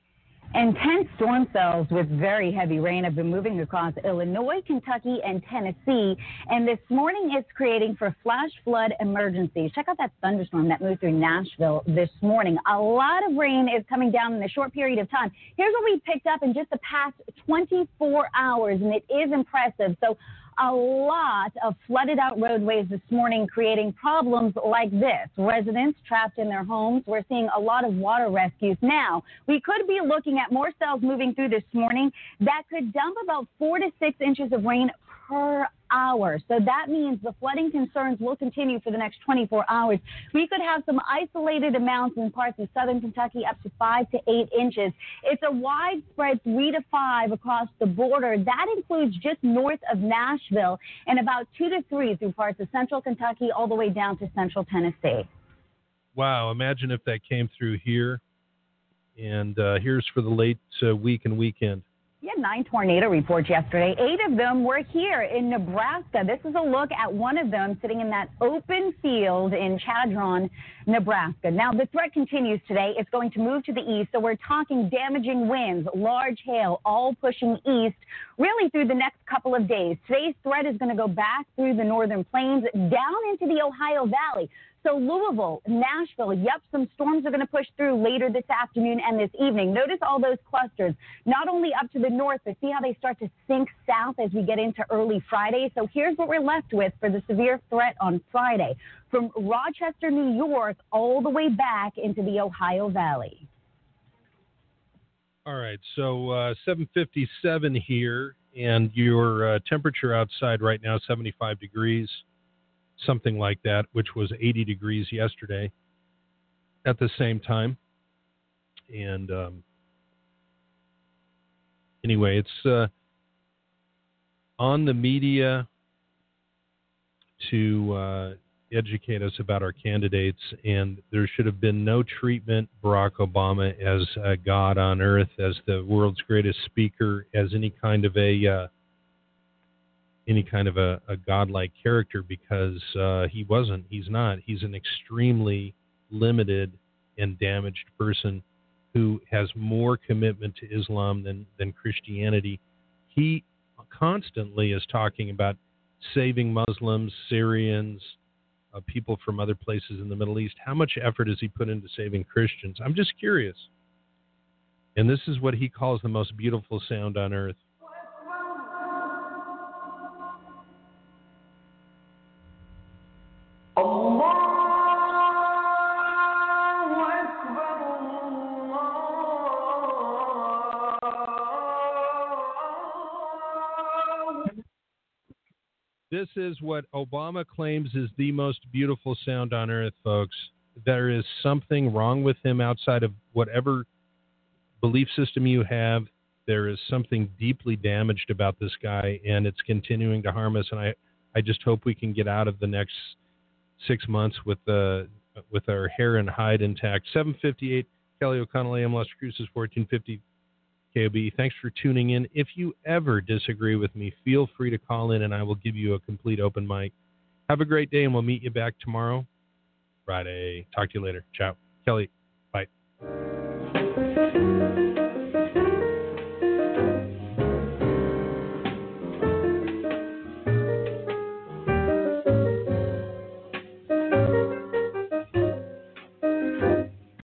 Intense storm cells with very heavy rain have been moving across Illinois, Kentucky, and Tennessee. And this morning it's creating for flash flood emergencies. Check out that thunderstorm that moved through Nashville this morning. A lot of rain is coming down in a short period of time. Here's what we picked up in just the past twenty-four hours, and it is impressive. So a lot of flooded out roadways this morning, creating problems like this. Residents trapped in their homes. We're seeing a lot of water rescues. Now, we could be looking at more cells moving through this morning that could dump about four to six inches of rain per hour. So that means the flooding concerns will continue for the next twenty-four hours. We could have some isolated amounts in parts of southern Kentucky up to five to eight inches. It's a widespread three to five across the border. That includes just north of Nashville and about two to three through parts of central Kentucky all the way down to central Tennessee. Wow, imagine if that came through here. And uh, here's for the late uh, week and weekend. We had nine tornado reports yesterday. Eight of them were here in Nebraska. This is a look at one of them sitting in that open field in Chadron, Nebraska. Now, the threat continues today. It's going to move to the east, so we're talking damaging winds, large hail, all pushing east, really through the next couple of days. Today's threat is going to go back through the northern plains, down into the Ohio Valley. So Louisville, Nashville, yep, some storms are going to push through later this afternoon and this evening. Notice all those clusters, not only up to the north, but see how they start to sink south as we get into early Friday. So here's what we're left with for the severe threat on Friday, from Rochester, New York, all the way back into the Ohio Valley. All right, so uh, seven fifty-seven here, and your uh, temperature outside right now, seventy-five degrees, something like that, which was eighty degrees yesterday at the same time. And um, anyway, it's uh, on the media to uh, educate us about our candidates, and there should have been no treatment Barack Obama as a god on earth, as the world's greatest speaker, as any kind of a uh, any kind of a, a godlike character, because uh, he wasn't. He's not. He's an extremely limited and damaged person who has more commitment to Islam than, than Christianity. He constantly is talking about saving Muslims, Syrians, uh, people from other places in the Middle East. How much effort has he put into saving Christians? I'm just curious. And this is what he calls the most beautiful sound on earth. This is what Obama claims is the most beautiful sound on earth, folks. There is something wrong with him outside of whatever belief system you have. There is something deeply damaged about this guy, and it's continuing to harm us. And I, I just hope we can get out of the next six months with the with our hair and hide intact. seven fifty-eight, Kelly O'Connell, A M Las Cruces, fourteen fifty K O B. Thanks for tuning in. If you ever disagree with me, feel free to call in and I will give you a complete open mic. Have a great day, and we'll meet you back tomorrow, Friday. Talk to you later. Ciao. Kelly, bye.